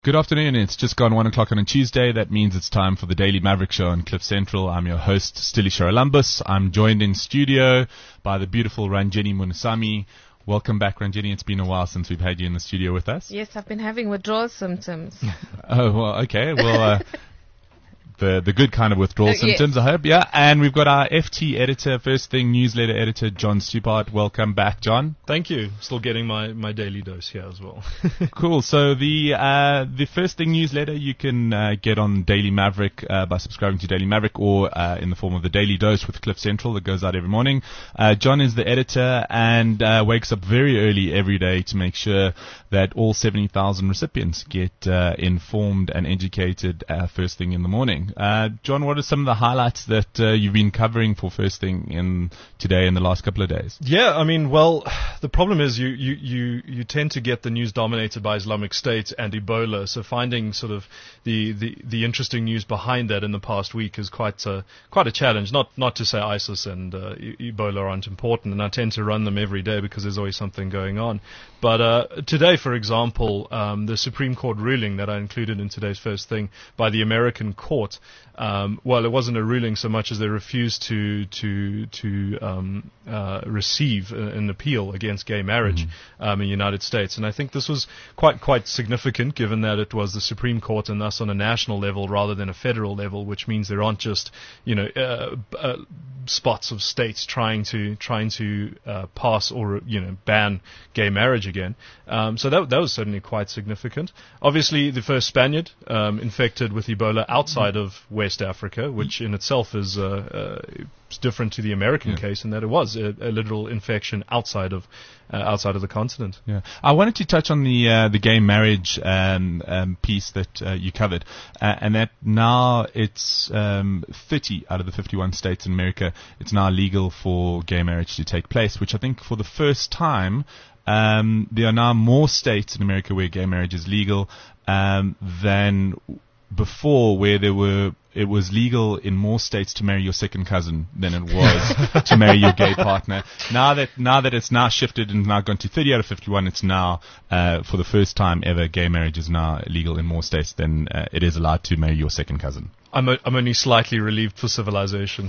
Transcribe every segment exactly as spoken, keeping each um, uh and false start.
Good afternoon. It's just gone one o'clock on a Tuesday. That means it's time for the Daily Maverick Show on Cliff Central. I'm your host, Stili Sharalambus. I'm joined in studio by the beautiful Ranjeni Munusamy. Welcome back, Ranjeni. It's been a while since we've had you in the studio with us. Yes, I've been having withdrawal symptoms. Oh, well, okay. Well, uh, the the good kind of withdrawal Uh, symptoms, yes. I hope. Yeah. And we've got our F T editor, First Thing newsletter editor, John Stupart. Welcome back, John. Thank you. Still getting my, my daily dose here as well. Cool. So the uh, the First Thing newsletter you can uh, get on Daily Maverick uh, by subscribing to Daily Maverick or uh, in the form of the Daily Dose with Cliff Central that goes out every morning. Uh, John is the editor and uh, wakes up very early every day to make sure that all seventy thousand recipients get uh, informed and educated uh, first thing in the morning. Uh, John, what are some of the highlights that uh, you've been covering for First Thing in today in the last couple of days? Yeah, I mean, well, the problem is you, you, you, you tend to get the news dominated by Islamic State and Ebola, so finding sort of the, the, the interesting news behind that in the past week is quite a, quite a challenge. Not not to say ISIS and uh, e- Ebola aren't important, and I tend to run them every day because there's always something going on. But uh, today, for example, um, the Supreme Court ruling that I included in today's First Thing by the American court, um, well, it wasn't a ruling so much as they refused to to to um, uh, receive a, an appeal against gay marriage mm-hmm. um, in the United States, and I think this was quite quite significant, given that it was the Supreme Court and thus on a national level rather than a federal level, which means there aren't just you know uh, uh, spots of states trying to trying to uh, pass or you know ban gay marriage again. Um, so that that was certainly quite significant. Obviously, the first Spaniard um, infected with Ebola outside mm-hmm. of West Africa, which in itself is uh, uh, different to the American yeah. case in that it was a, a literal infection outside of uh, outside of the continent. Yeah, I wanted to touch on the uh, the gay marriage um, um, piece that uh, you covered, uh, and that now it's um, thirty out of the fifty-one states in America. It's now legal for gay marriage to take place, which I think for the first time. Um, there are now more states in America where gay marriage is legal um, than before, where there were it was legal in more states to marry your second cousin than it was to marry your gay partner. Now that now that it's now shifted and now gone to thirty out of fifty-one, it's now uh, for the first time ever, gay marriage is now legal in more states than uh, it is allowed to marry your second cousin. I'm a, I'm only slightly relieved for civilization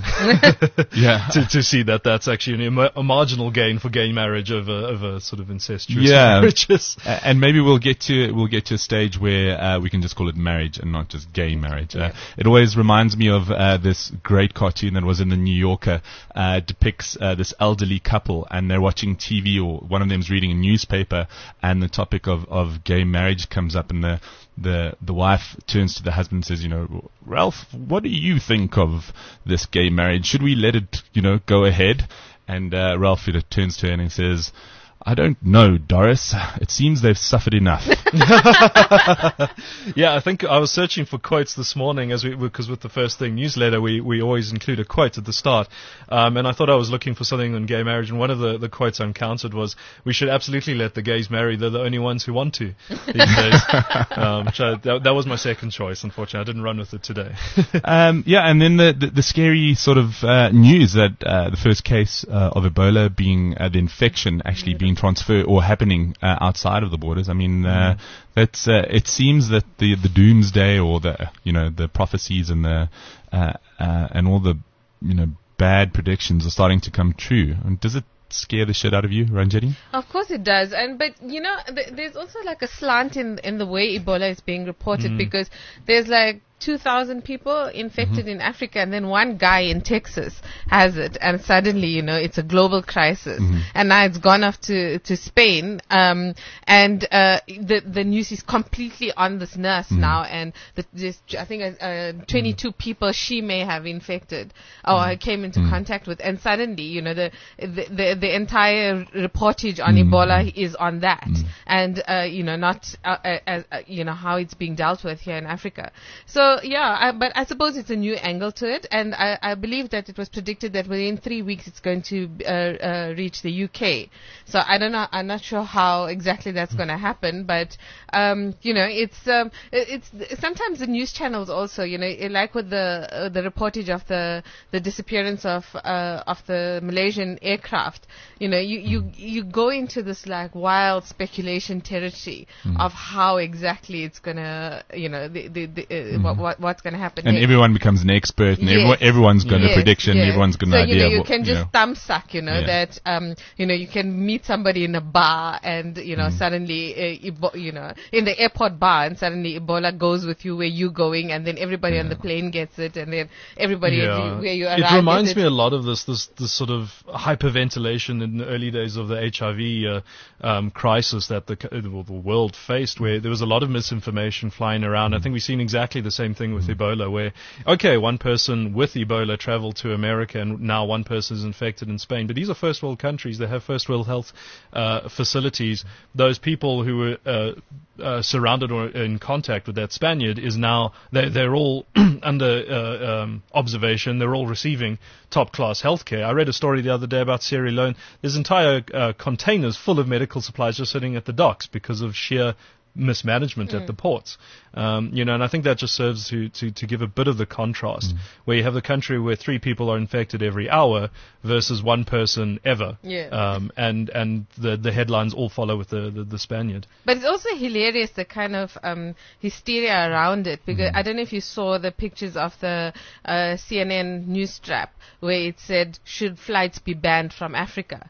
yeah. to to see that that's actually a, a marginal gain for gay marriage over over sort of incestuous yeah. marriages. Uh, and maybe we'll get to we'll get to a stage where uh, we can just call it marriage and not just gay marriage. Uh, it always reminds me of uh, this great cartoon that was in the New Yorker. Uh, depicts uh, this elderly couple and they're watching T V, or one of them's reading a newspaper, and the topic of, of gay marriage comes up, and the the the wife turns to the husband and says, you know, Ralph, what do you think of this gay marriage? Should we let it, you know, go ahead? And uh, Ralph you know, turns to her and he says, I don't know, Doris. It seems they've suffered enough. Yeah, I think I was searching for quotes this morning, as we because with the First Thing newsletter, we, we always include a quote at the start. Um, and I thought I was looking for something on gay marriage, and one of the, the quotes I encountered was, we should absolutely let the gays marry. They're the only ones who want to these days. um, which I, that, that was my second choice, unfortunately. I didn't run with it today. um, yeah, and then the, the, the scary sort of uh, news that uh, the first case uh, of Ebola being uh, the infection actually being transfer or happening uh, outside of the borders. I mean, uh, that's uh, it seems that the the doomsday or the you know the prophecies and the uh, uh, and all the you know bad predictions are starting to come true. And does it scare the shit out of you, Ranjeni? Of course it does, and but you know th- there's also like a slant in in the way Ebola is being reported mm. because there's like two thousand people infected mm-hmm. in Africa, and then one guy in Texas has it, and suddenly, you know, it's a global crisis. Mm-hmm. And now it's gone off to, to Spain, um, and uh, the the news is completely on this nurse mm-hmm. now, and the, this, I think uh, twenty-two mm-hmm. people she may have infected or mm-hmm. came into mm-hmm. contact with, and suddenly, you know, the the, the, the entire reportage on mm-hmm. Ebola is on that, mm-hmm. and, uh, you know, not, uh, uh, uh, you know, how it's being dealt with here in Africa. So, So yeah, I, but I suppose it's a new angle to it, and I, I believe that it was predicted that within three weeks it's going to uh, uh, reach the U K. So I don't know. I'm not sure how exactly that's going to happen, but um, you know, it's um, it, it's sometimes the news channels also, you know, like with the uh, the reportage of the the disappearance of uh, of the Malaysian aircraft. You know, you you you go into this like wild speculation territory mm. of how exactly it's gonna, you know, the the, the uh, mm. what, what what's gonna happen. And hey, everyone becomes an expert, and yes. everyone, everyone's got yes, a prediction. yes. Everyone's got an so, idea. you know, you what, can you just know. thumb suck, you know, Yeah. that um, you know, you can meet somebody in a bar, and you know, mm. suddenly, uh, Ebo- you know, in the airport bar, and suddenly Ebola goes with you where you going, and then everybody Yeah. on the plane gets it, and then everybody Yeah. where you arrive. It reminds gets me it. a lot of this, this, this sort of hyperventilation in the early days of the H I V uh, um, crisis that the, c- the the world faced, where there was a lot of misinformation flying around. I think we've seen exactly the same thing with Ebola, where, okay, one person with Ebola traveled to America, and now one person is infected in Spain. But these are first world countries. They have first world health uh, facilities. Those people who were uh, uh, surrounded or in contact with that Spaniard is now, they're, they're all under uh, um, observation. They're all receiving top-class healthcare. I read a story the other day about Sierra Leone. There's entire uh, containers full of medical supplies just sitting at the docks because of sheer mismanagement mm. at the ports. Um, you know, and I think that just serves to, to, to give a bit of the contrast, mm. where you have a country where three people are infected every hour versus one person ever. Yeah. Um, and and the, the headlines all follow with the, the, the Spaniard. But it's also hilarious, the kind of um, hysteria around it, because mm. I don't know if you saw the pictures of the uh, C N N news strap where it said, should flights be banned from Africa?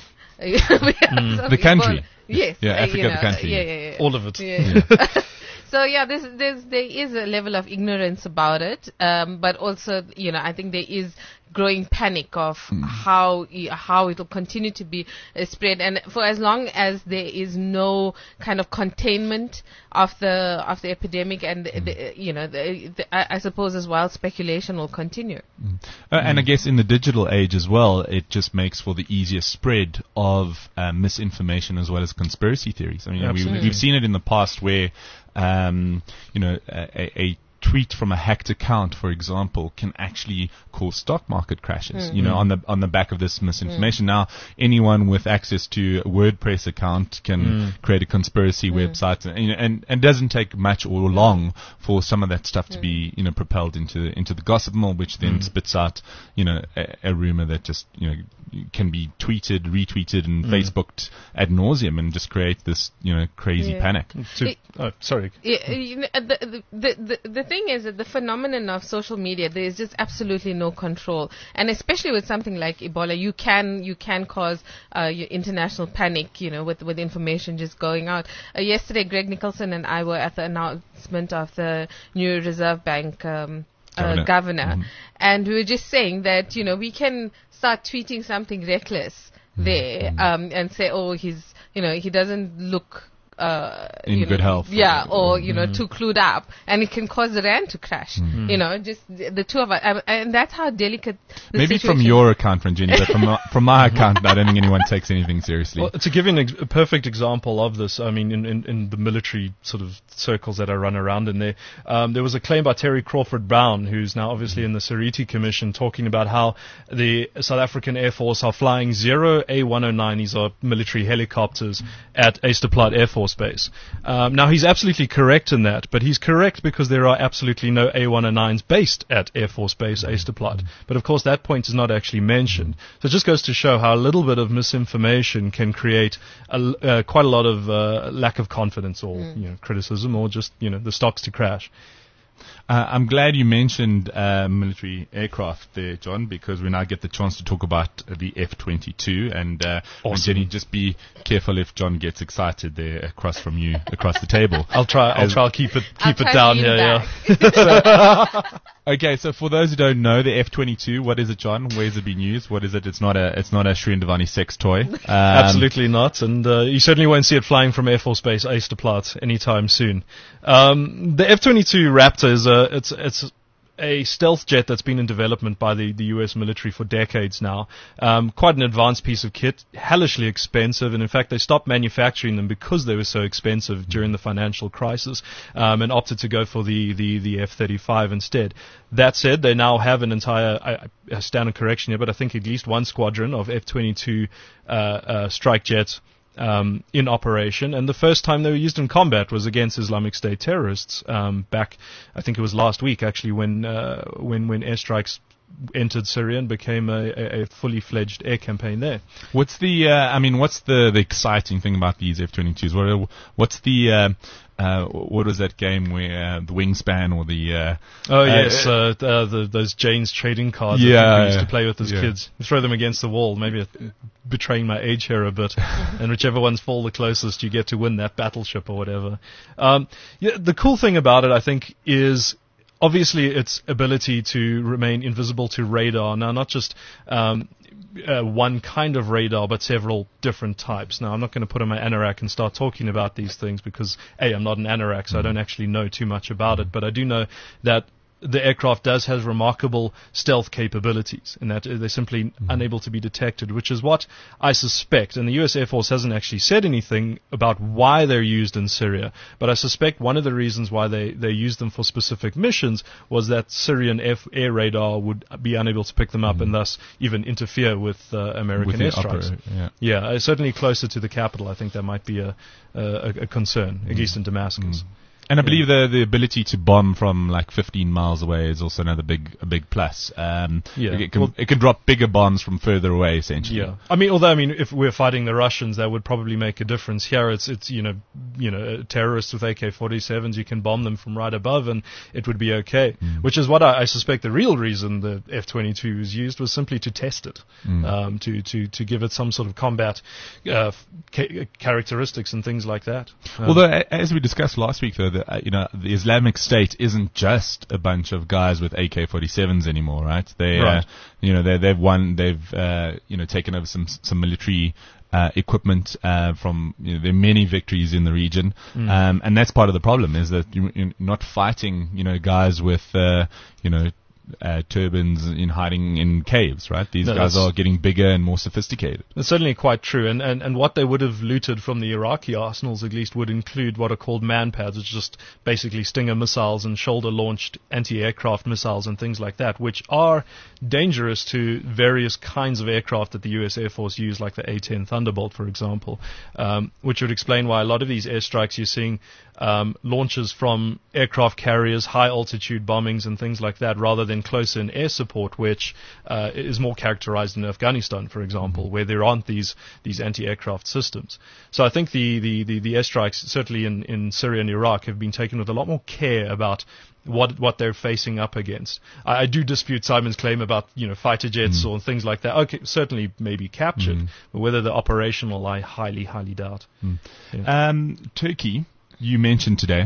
mm. The country. Yes. Yeah, uh, Africa, you know, the country. Yeah, yeah, yeah. All of it. Yeah. Yeah. So yeah, there's, there's, there is a level of ignorance about it, um, but also, you know, I think there is growing panic of mm. how how it will continue to be uh, spread, and for as long as there is no kind of containment of the of the epidemic, and mm. the, you know, the, the, I, I suppose as well, speculation will continue. Mm. Uh, mm. And I guess in the digital age as well, it just makes for the easier spread of uh, misinformation as well as conspiracy theories. I mean, we, we've seen it in the past where, um, you know, a, a tweet from a hacked account, for example, can actually cause stock market crashes, mm. you know, on the on the back of this misinformation. Mm. Now, anyone with access to a WordPress account can mm. create a conspiracy mm. website, and, you know, and and doesn't take much or long for some of that stuff mm. to be, you know, propelled into into the gossip mill, which then mm. spits out, you know, a, a rumor that just, you know, can be tweeted, retweeted, and mm. Facebooked ad nauseum, and just create this, you know, crazy yeah. panic. To, it, oh, sorry. Yeah, you know, the, the, the, the thing is that the phenomenon of social media, there is just absolutely no control, and especially with something like Ebola, you can you can cause uh, your international panic, you know, with with information just going out. Uh, yesterday, Greg Nicholson and I were at the announcement of the new Reserve Bank um, governor, uh, governor mm-hmm. and we were just saying that, you know, we can start tweeting something reckless mm-hmm. there um, and say, oh, he's, you know, he doesn't look Uh, in you good know, health, yeah, or you know, mm. too clued up, and it can cause the rand to crash. Mm. You know, just the, the two of us, um, and that's how delicate. The Maybe situation from your account, Ranjini, but from my, from my account, I don't think anyone takes anything seriously. Well, to give you an ex- a perfect example of this, I mean, in, in, in the military sort of circles that I run around in there, um, there was a claim by Terry Crawford Brown, who's now obviously in the Sariti Commission, talking about how the South African Air Force are flying zero A one oh nine, these are military helicopters, at Easterplaat Air Force Base. Um, now, he's absolutely correct in that, but he's correct because there are absolutely no A one oh nines based at Air Force Base Easterplaat. But of course, that point is not actually mentioned. So it just goes to show how a little bit of misinformation can create a, uh, quite a lot of uh, lack of confidence or mm. you know, criticism, or just, you know, the stocks to crash. Uh, I'm glad you mentioned uh, military aircraft there, John, because we now get the chance to talk about uh, the F twenty-two. And, uh, awesome. and Jenny, just be careful if John gets excited there across from you, across the table. I'll try. I'll try. I'll keep it keep I'll it down here. Yeah. so, okay, so for those who don't know, the F twenty-two, what is it, John? Where's it been used? What is it? It's not a it's not a Shrindavani sex toy. Um, Absolutely not, and uh, you certainly won't see it flying from Air Force Base Easterplaat anytime soon. Um, the F twenty-two Raptor is a it's it's a stealth jet that's been in development by the, the U S military for decades now. Um, quite an advanced piece of kit, hellishly expensive, and in fact they stopped manufacturing them because they were so expensive during the financial crisis, um, and opted to go for the, the, the F thirty-five instead. That said, they now have an entire, I, I stand on correction here, but I think at least one squadron of F twenty-two uh, uh, strike jets Um, in operation, and the first time they were used in combat was against Islamic State terrorists um, back, I think it was last week actually, when uh, when when airstrikes entered Syria and became a, a, a fully fledged air campaign there. What's the? Uh, I mean, what's the, the exciting thing about these F twenty-twos? What, what's the? Uh, uh, what was that game where uh, the Wingspan or the? Uh, oh yes, uh, uh, uh, the, those Jane's trading cards yeah, that we used yeah, to play with as yeah. kids. You throw them against the wall. Maybe betraying my age here a bit, and whichever ones fall the closest, you get to win that battleship or whatever. Um, yeah, the cool thing about it, I think, is obviously its ability to remain invisible to radar. Now, not just um, uh, one kind of radar, but several different types. Now, I'm not going to put on my anorak and start talking about these things because, A, I'm not an anorak, so I don't actually know too much about it, but I do know that the aircraft does have remarkable stealth capabilities in that they're simply mm-hmm. unable to be detected, which is what I suspect, and the U S Air Force hasn't actually said anything about why they're used in Syria, but I suspect one of the reasons why they, they used them for specific missions was that Syrian air, air radar would be unable to pick them up mm-hmm. and thus even interfere with uh, American with airstrikes. Opera, yeah, yeah uh, certainly closer to the capital, I think that might be a, a, a concern, mm-hmm. at least in Damascus. Mm-hmm. And I believe the the ability to bomb from like fifteen miles away is also another big a big plus. Um, yeah. it can well, it can drop bigger bombs from further away, essentially. Yeah. I mean, although I mean, if we're fighting the Russians, that would probably make a difference. Here, it's it's you know you know terrorists with A K forty-sevens, you can bomb them from right above, and it would be okay. Mm. Which is what I, I suspect the real reason the F twenty-two was used was simply to test it, mm. um, to to to give it some sort of combat uh, ca- characteristics and things like that. Um, Although, as we discussed last week, though, the, uh, you know the Islamic State isn't just a bunch of guys with A K forty-sevens anymore, right? They, right. Uh, you know, they, they've won, they've, uh, you know, taken over some some military uh, equipment uh, from. You know, there are many victories in the region, mm. um, and that's part of the problem is that you, you're not fighting, you know, guys with, uh, you know. Uh, turbans in hiding in caves, right? These no, guys are getting bigger and more sophisticated. That's certainly quite true. And, and, and what they would have looted from the Iraqi arsenals, at least, would include what are called man-pads, which are just basically Stinger missiles and shoulder-launched anti-aircraft missiles and things like that, which are dangerous to various kinds of aircraft that the U S Air Force use, like the A ten Thunderbolt, for example, um, which would explain why a lot of these airstrikes you're seeing um, launches from aircraft carriers, high-altitude bombings and things like that, rather than closer in air support, which uh, is more characterized in Afghanistan, for example, mm-hmm. where there aren't these these anti-aircraft systems. So I think the, the, the, the airstrikes, certainly in, in Syria and Iraq, have been taken with a lot more care about what what they're facing up against. I, I do dispute Simon's claim about, you know, fighter jets mm. or things like that. Okay, certainly maybe captured, mm. but whether they're operational, I highly, highly doubt. Mm. Yeah. Um, Turkey, you mentioned today,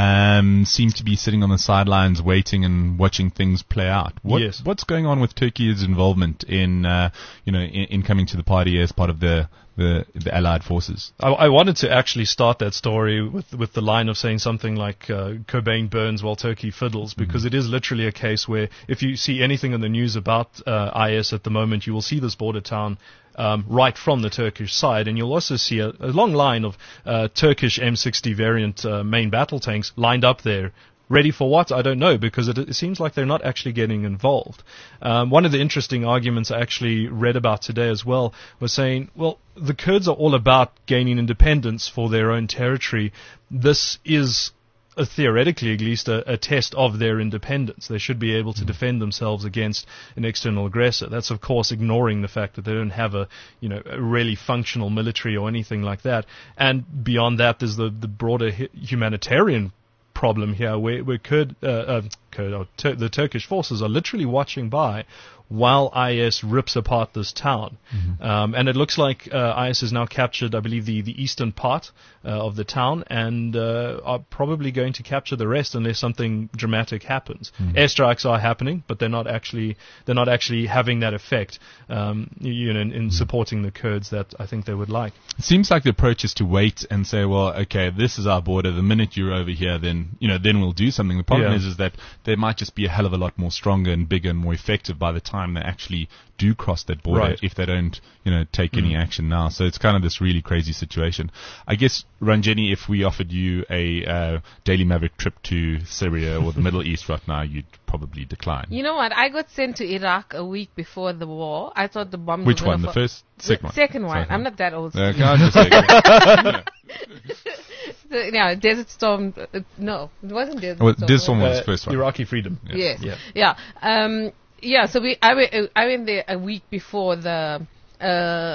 um, seem to be sitting on the sidelines waiting and watching things play out. What, yes. What's going on with Turkey's involvement in, uh, you know, in, in coming to the party as part of the the, the Allied forces? I, I wanted to actually start that story with with the line of saying something like uh, Cobain burns while Turkey fiddles, because mm-hmm. it is literally a case where if you see anything in the news about uh, I S at the moment, you will see this border town Um, right from the Turkish side, and you'll also see a, a long line of uh, Turkish M sixty variant uh, main battle tanks lined up there. Ready for what? I don't know, because it, it seems like they're not actually getting involved. Um, one of the interesting arguments I actually read about today as well was saying, well, the Kurds are all about gaining independence for their own territory. This is Uh, theoretically at least, a, a test of their independence. They should be able to defend themselves against an external aggressor. That's, of course, ignoring the fact that they don't have a, you know, a really functional military or anything like that. And beyond that, there's the, the broader hu- humanitarian problem here, where, where Kurd, uh, uh, Kurd or Tur- the Turkish forces are literally watching by while I S rips apart this town. Mm-hmm. Um, and it looks like uh, I S has now captured, I believe, the, the eastern part uh, of the town, and uh, are probably going to capture the rest unless something dramatic happens. Mm-hmm. Airstrikes are happening, but they're not actually they're not actually having that effect, um, you know, in, in supporting the Kurds that I think they would like. It seems like the approach is to wait and say, well, okay, this is our border. The minute you're over here, then you know, then we'll do something. The problem yeah. is, is that they might just be a hell of a lot more stronger and bigger and more effective by the time they actually do cross that border, Right. if they don't, you know, take mm. any action now. So it's kind of this really crazy situation. I guess, Ranjeni, if we offered you a uh, Daily Maverick trip to Syria or the Middle East right now, you'd probably decline. You know what? I got sent to Iraq a week before the war. I thought the bombs Which were one? gonna The first? Second the one? Second one. Second I'm one. not that old. Uh, can I just say, yeah. So, yeah, Desert Storm. Uh, no, it wasn't Desert Well, Storm. Desert Storm was was Uh, the first one. Iraqi freedom. Yeah. Yes. Yeah. Yeah. Um, yeah. So we, I went, I went there a week before the, uh,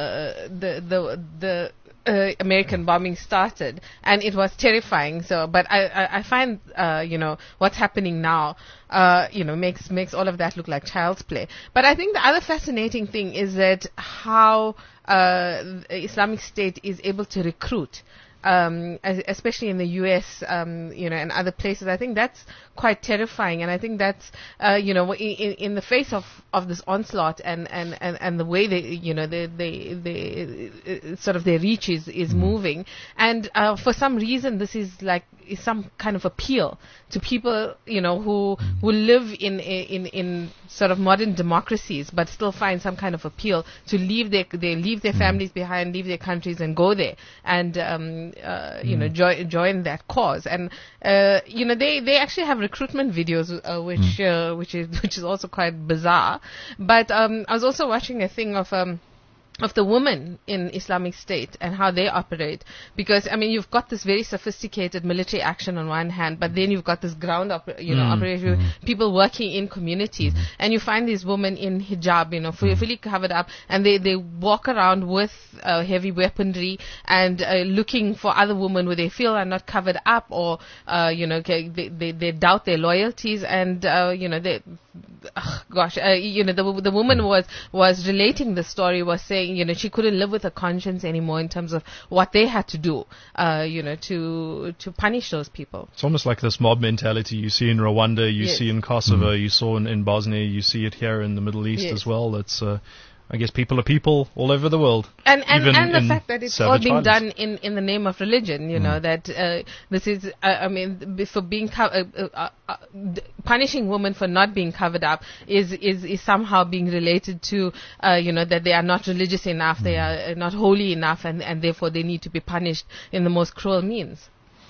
the, the, the. Uh, American bombing started, and it was terrifying. So, but I, I, I find, uh, you know, what's happening now, uh, you know, makes makes all of that look like child's play. But I think the other fascinating thing is that how uh, the Islamic State is able to recruit. Um, es- especially in the U S, um, you know, and other places. I think that's quite terrifying, and I think that's, uh, you know, in, in, in the face of, of this onslaught and, and, and, and the way they, you know, they, they, they uh, sort of their reach is, is mm. moving, and uh, for some reason this is like is some kind of appeal to people, you know, who mm. will live in in in sort of modern democracies, but still find some kind of appeal to leave their they leave their mm. families behind, leave their countries, and go there and um, uh, you mm. know jo- join that cause. And uh, you know they, they actually have recruitment videos, uh, which mm. uh, which is which is also quite bizarre. But um, I was also watching a thing of. Um, of the women in Islamic State and how they operate, because I mean you've got this very sophisticated military action on one hand, but then you've got this ground op- you know mm, operation, mm. people working in communities, mm. and you find these women in hijab, you know, fully, fully covered up, and they, they walk around with uh, heavy weaponry and uh, looking for other women who they feel are not covered up, or uh, you know they, they they doubt their loyalties, and uh, you know they oh, gosh uh, you know the the woman was was relating the story, was saying, you know, she couldn't live with her conscience anymore in terms of what they had to do, uh, you know, to to punish those people. It's almost like this mob mentality you see in Rwanda, you yes. see in Kosovo, mm. you saw in, in Bosnia, you see it here in the Middle East yes. as well. It's, uh, I guess, people are people all over the world. And and, even and the in fact that it's all being violence. done in, in the name of religion, you mm. know, that uh, this is, uh, I mean, b- for being, co- uh, uh, uh, d- punishing women for not being covered up is, is, is somehow being related to, uh, you know, that they are not religious enough, mm. they are not holy enough, and, and therefore they need to be punished in the most cruel means.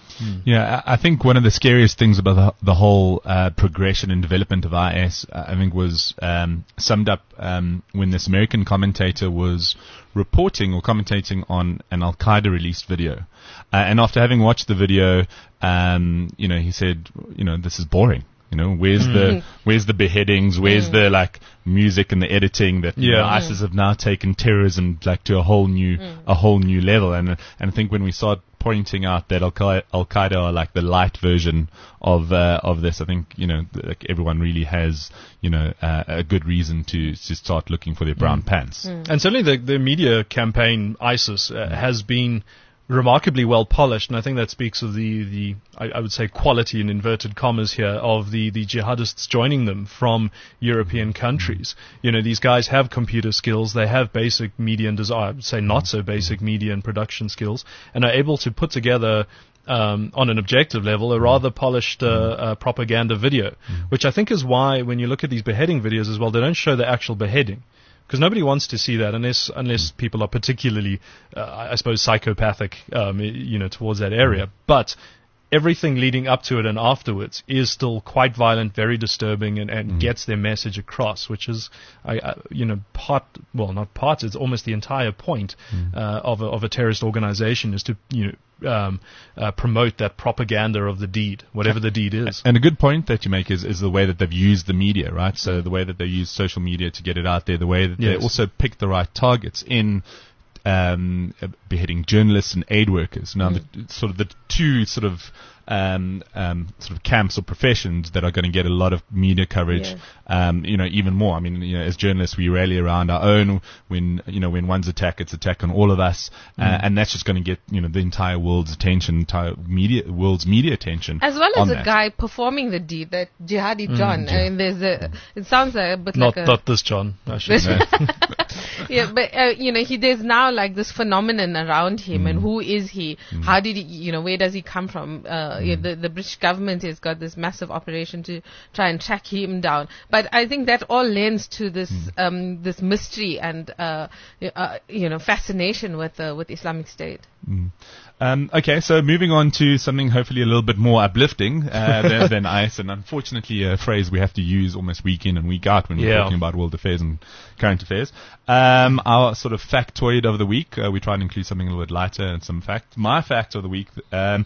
Yeah, I think one of the scariest things about the, the whole uh, progression and development of I S, uh, I think, was um, summed up um, when this American commentator was reporting or commentating on an Al Qaeda released video, uh, and after having watched the video, um, you know, he said, you know, this is boring. You know, where's mm. the where's the beheadings? Where's mm. the like music and the editing that you yeah. know, ISIS have now taken terrorism like to a whole new mm. a whole new level? And and I think when we start pointing out that Al Qaeda are like the light version of uh, of this, I think you know th- like everyone really has you know uh, a good reason to to start looking for their brown mm. pants. Mm. And certainly the the media campaign ISIS uh, mm. has been remarkably well polished, and I think that speaks of the, the I, I would say quality in inverted commas here of the, the jihadists joining them from European countries. You know, these guys have computer skills, they have basic media and design, I would say not so basic media and production skills, and are able to put together Um, on an objective level, a rather polished uh, uh, propaganda video, which I think is why when you look at these beheading videos as well, they don't show the actual beheading. Because nobody wants to see that unless unless people are particularly, uh, I suppose, psychopathic, um, you know, towards that area. But everything leading up to it and afterwards is still quite violent, very disturbing, and, and mm. gets their message across, which is, I, I, you know, part, well, not part, it's almost the entire point mm. uh, of, a, of a terrorist organization is to, you know, Um, uh, promote that propaganda of the deed, whatever the deed is. And a good point that you make is, is the way that they've used the media, right? So the way that they use social media to get it out there, the way that yes. they also pick the right targets in um, beheading journalists and aid workers. Now, mm. the, sort of the two sort of um, um, sort of camps or professions that are going to get a lot of media coverage, yeah. um, you know, even more. I mean, you know, as journalists, we rally around our own. When you know, when one's attack, it's attack on all of us, mm. uh, and that's just going to get you know the entire world's attention, entire media, world's media attention, as well as a that. guy performing the deed, that jihadi mm, John. yeah. I mean, there's a. It sounds a bit not like a not this John. I should say. Yeah, but uh, you know, he there's now like this phenomenon around him, mm. and who is he? Mm. How did he? You know, where does he come from? Uh, mm. you know, the the British government has got this massive operation to try and track him down. But I think that all lends to this mm. um, this mystery and uh, uh, you know fascination with uh, with Islamic State. Mm. Um, okay, so moving on to something hopefully a little bit more uplifting uh, than, than I S, and unfortunately a phrase we have to use almost week in and week out when we're yeah. talking about world affairs and current affairs. Um, our sort of factoid of the week, uh, we try and include something a little bit lighter and some fact. My fact of the week um,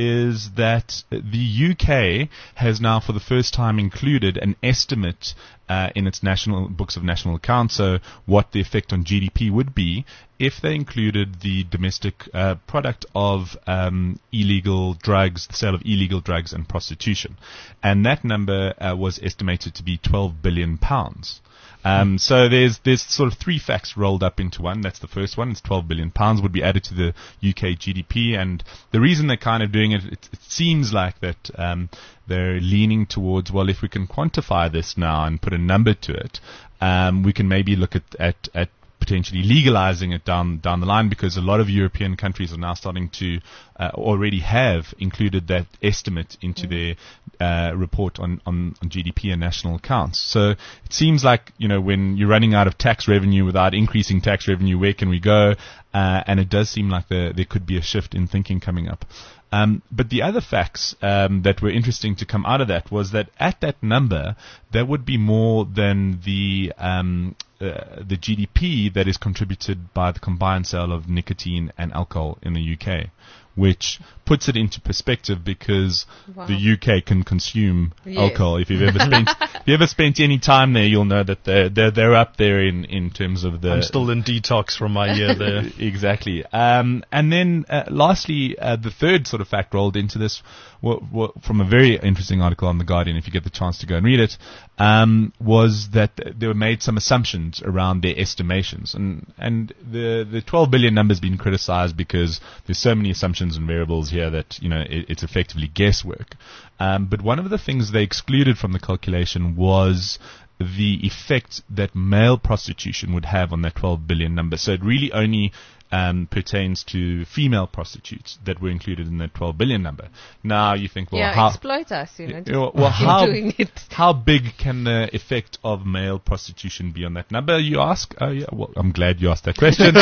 is that the U K has now for the first time included an estimate uh, in its national books of national accounts, so what the effect on G D P would be if they included the domestic uh, product of um, illegal drugs, the sale of illegal drugs and prostitution. And that number uh, was estimated to be twelve billion pounds. Um, so there's there's sort of three facts rolled up into one. That's the first one. It's twelve billion pounds would be added to the U K G D P, and the reason they're kind of doing it, it, it seems like that um, they're leaning towards, well, if we can quantify this now and put a number to it, um, we can maybe look at at, at potentially legalizing it down down the line, because a lot of European countries are now starting to uh, already have included that estimate into mm. their uh, report on, on, on G D P and national accounts. So it seems like, you know, when you're running out of tax revenue without increasing tax revenue, where can we go? Uh, and it does seem like the, there could be a shift in thinking coming up. Um, but the other facts um, that were interesting to come out of that was that at that number, there would be more than the um, uh, the G D P that is contributed by the combined sale of nicotine and alcohol in the U K, which puts it into perspective, because wow. the U K can consume yes. alcohol. If you've ever spent if you ever spent any time there, you'll know that they're they're, they're up there in, in terms of the. I'm still in detox from my year there. Exactly. Um, and then uh, lastly, uh, the third sort of fact rolled into this w- w- from a very interesting article on The Guardian, if you get the chance to go and read it, um, was that th- they were made some assumptions around their estimations, and and the the twelve billion number has been criticized because there's so many assumptions and variables here that, you know, it, it's effectively guesswork. Um, but one of the things they excluded from the calculation was the effect that male prostitution would have on that twelve billion number. So it really only um, pertains to female prostitutes that were included in that twelve billion number. Now you think, well, yeah, how exploit us, you know, well, well how doing it. how big can the effect of male prostitution be on that number? You ask. Oh, yeah. Well, I'm glad you asked that question.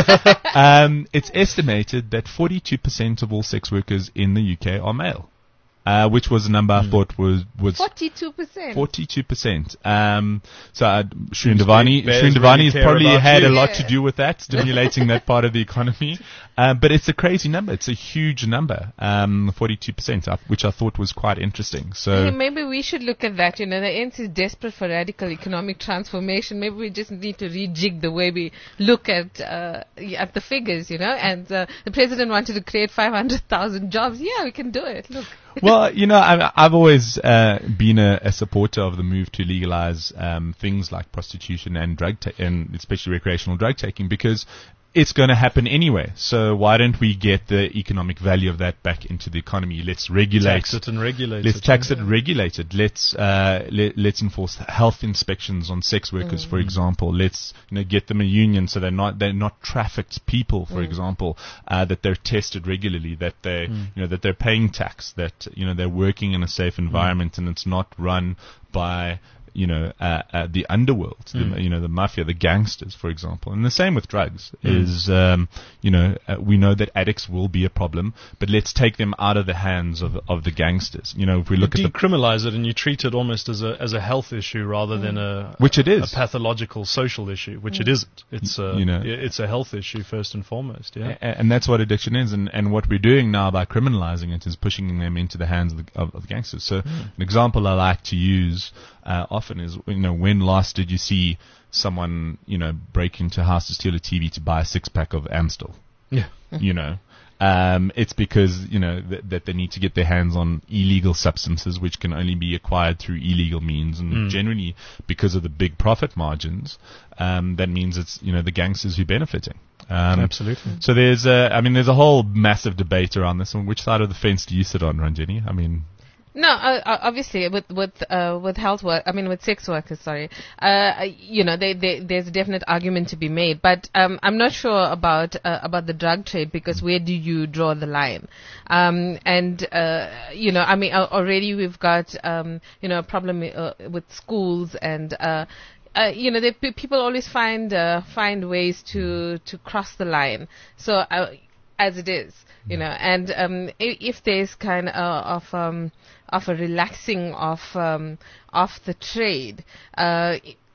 um, it's estimated that forty-two percent of all sex workers in the U K are male. Uh, which was a number I thought was was forty-two percent. Forty-two percent. Um, so uh, Shrindavani, Shrindavani has probably had you. a lot yeah. to do with that, stimulating that part of the economy. Um, but it's a crazy number. It's a huge number. Um, forty-two percent, which I thought was quite interesting. So hey, maybe we should look at that. You know, the N C is desperate for radical economic transformation. Maybe we just need to rejig the way we look at uh, at the figures. You know, and uh, the president wanted to create five hundred thousand jobs. Yeah, we can do it. Look. Well, you know, I, I've always uh, been a, a supporter of the move to legalize um, things like prostitution and drug, ta- and especially recreational drug taking, because it's going to happen anyway. So why don't we get the economic value of that back into the economy? Let's regulate. Tax it and regulate Let's it. tax yeah. it and regulate it. Let's uh, let, let's enforce health inspections on sex workers, mm. for example. Let's, you know, get them a union so they're not they're not trafficked people, for mm. example. Uh, that they're tested regularly. That they mm. you know that they're paying tax. That, you know, they're working in a safe environment, mm. and it's not run by, you know, uh, uh, the underworld, mm. the, you know, the mafia, the gangsters, for example. And the same with drugs mm. is, um, you know, uh, we know that addicts will be a problem, but let's take them out of the hands of of the gangsters. You know, if we look you at the decriminalize it and you treat it almost as a as a health issue rather mm. than a which it is a pathological social issue, which mm. it isn't. It's a, you know, it's a health issue first and foremost. Yeah, and, and that's what addiction is, and and what we're doing now by criminalizing it is pushing them into the hands of the, of, of the gangsters. So mm. an example I like to use Uh, often is, you know, when last did you see someone, you know, break into a house to steal a T V to buy a six pack of Amstel? Yeah. You know, um, it's because, you know, th- that they need to get their hands on illegal substances, which can only be acquired through illegal means. And mm. generally, because of the big profit margins, um, that means it's, you know, the gangsters who are benefiting. Um, Absolutely. So there's a, I mean, there's a whole massive debate around this. On which side of the fence do you sit on, Ranjini? I mean, No, uh, uh, obviously with with uh, with health work, I mean with sex workers, sorry, uh, you know, they, they, there's a definite argument to be made, but um, I'm not sure about uh, about the drug trade, because where do you draw the line? Um, and uh, you know, I mean, uh, already we've got um, you know a problem uh, with schools, and uh, uh, you know, they, p- people always find uh, find ways to to cross the line. So uh, as it is. You know, and um, if, if there's kind of of, um, of a relaxing of um, of the trade, uh,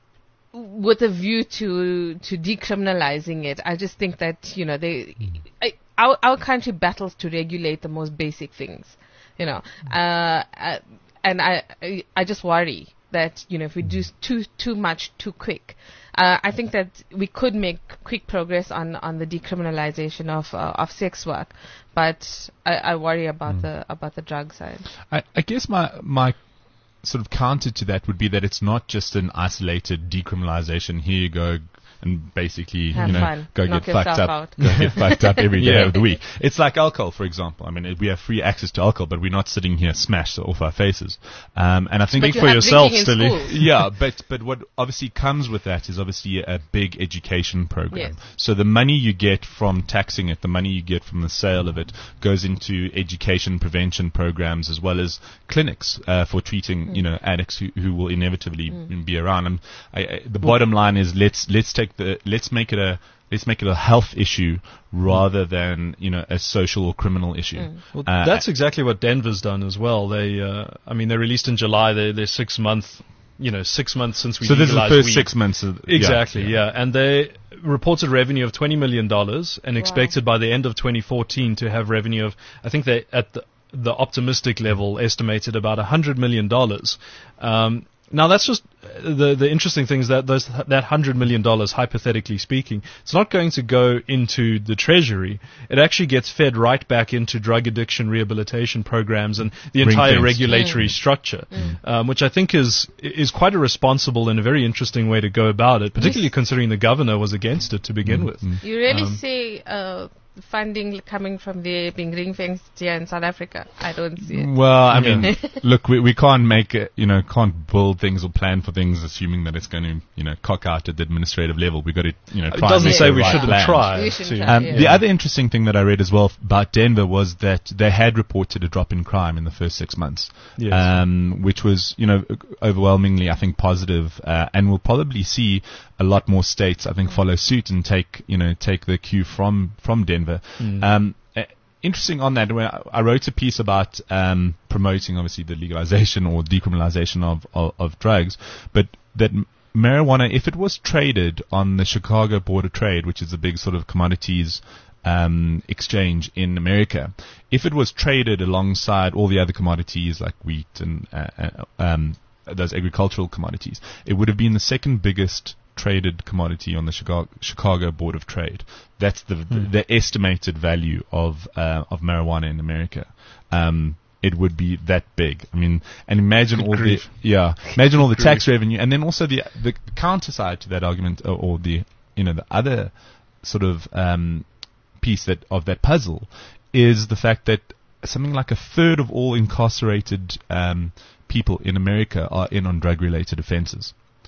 with a view to to decriminalizing it, I just think that you know they, I, our our country battles to regulate the most basic things, you know, uh, uh, and I I just worry that you know if we do too too much too quick. Uh, I think that we could make quick progress on, on the decriminalization of uh, of sex work, but I, I worry about mm. the about the drug side. I, I guess my my sort of counter to that would be that it's not just an isolated decriminalization. Here you go. And basically, Have you know, fun. go Knock get fucked up, out. go get fucked up every day Yeah. of the week. It's like alcohol, for example. I mean, we have free access to alcohol, but we're not sitting here smashed off our faces. Um, and I think Speak for yourself, Stilly. Stilly. yeah, but but what obviously comes with that is obviously a big education program. Yes. So the money you get from taxing it, the money you get from the sale of it, goes into education prevention programs as well as clinics uh, for treating mm. you know addicts who, who will inevitably mm. be around. And I, I, the bottom line is let's let's take the let's make it a let's make it a health issue rather than you know a social or criminal issue. Mm. Well, uh, that's exactly what Denver's done as well. They, uh, I mean, they released in July. They, they're six month, you know, six months since we. So this is the legalized first weed. six months. Of, Exactly, yeah, yeah. And they reported revenue of twenty million dollars and Wow. expected by the end of twenty fourteen to have revenue of, I think they at the, the optimistic level estimated about one hundred million dollars. Um, Now that's just the the interesting thing is that those that hundred million dollars, hypothetically speaking, it's not going to go into the treasury. It actually gets fed right back into drug addiction rehabilitation programs and the Ring entire fence. regulatory Mm. structure, mm. Um, which I think is is quite a responsible and a very interesting way to go about it, particularly Yes. considering the governor was against it to begin Mm, with. mm. You really Um, see uh, funding coming from there being ring-fenced here in South Africa? I don't see it. Well, I Yeah. mean, look, we we can't make it, you know, can't build things or plan for things assuming that it's going to, you know, cock out at the administrative level. We've got to, you know, It try doesn't and make say the we right shouldn't plan. try. We shouldn't to- try. Um, Yeah. The other interesting thing that I read as well about Denver was that they had reported a drop in crime in the first six months, Yes. um, which was, you know, overwhelmingly, I think, positive, uh, and we'll probably see a lot more states, I think, follow suit and take, you know, take the cue from from Denver. Mm. Um, uh, Interesting on that, when I I wrote a piece about um, promoting, obviously, the legalization or decriminalization of, of, of drugs, but that m- marijuana, if it was traded on the Chicago Board of Trade, which is a big sort of commodities um, exchange in America, if it was traded alongside all the other commodities like wheat and uh, uh, um, those agricultural commodities, it would have been the second biggest traded commodity on the Chicago, Chicago Board of Trade. That's the Hmm. the estimated value of uh, of marijuana in America. Um, it would be that big. I mean, and imagine Good all grief. the yeah, imagine all the Good tax revenue, and then also the the counter side to that argument, or, or the you know the other sort of um, piece that of that puzzle is the fact that something like a third of all incarcerated um, people in America are in on drug-related offenses.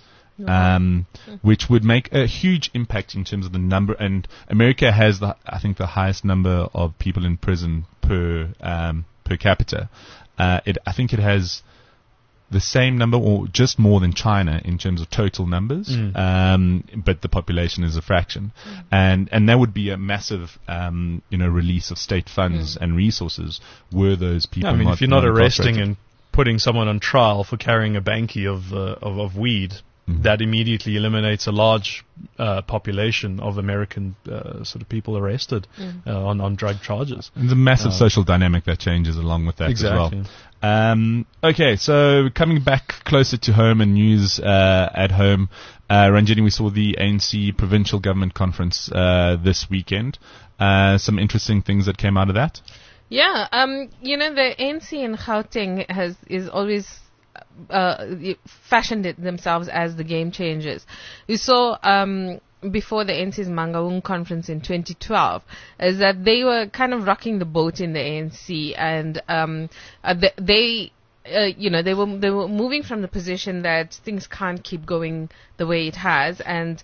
Um, which would make a huge impact in terms of the number. And America has, the, I think, the highest number of people in prison per um, per capita. Uh, it, I think it has the same number, or just more than China in terms of total numbers. Mm. Um, but the population is a fraction, Mm. and and that would be a massive, um, you know, release of state funds Mm. and resources were those people. Yeah, I mean, not, if you're not arresting incarcerated. and putting someone on trial for carrying a banky of uh, of, of weed, Mhm. that immediately eliminates a large uh, population of American uh, sort of people arrested Mm. uh, on on drug charges. There's a massive Uh, social dynamic that changes along with that Exactly. as well. Um, okay, so coming back closer to home and news uh, at home, uh, Ranjini, we saw the A N C Provincial Government Conference uh, this weekend. Uh, some interesting things that came out of that. Yeah, um, you know, the A N C in Gauteng has is always uh, fashioned it themselves as the game changers. You saw um, before the A N C's Mangaung conference in twenty twelve, is that they were kind of rocking the boat in the A N C, and um, uh, they, they uh, you know, they were they were moving from the position that things can't keep going the way it has, and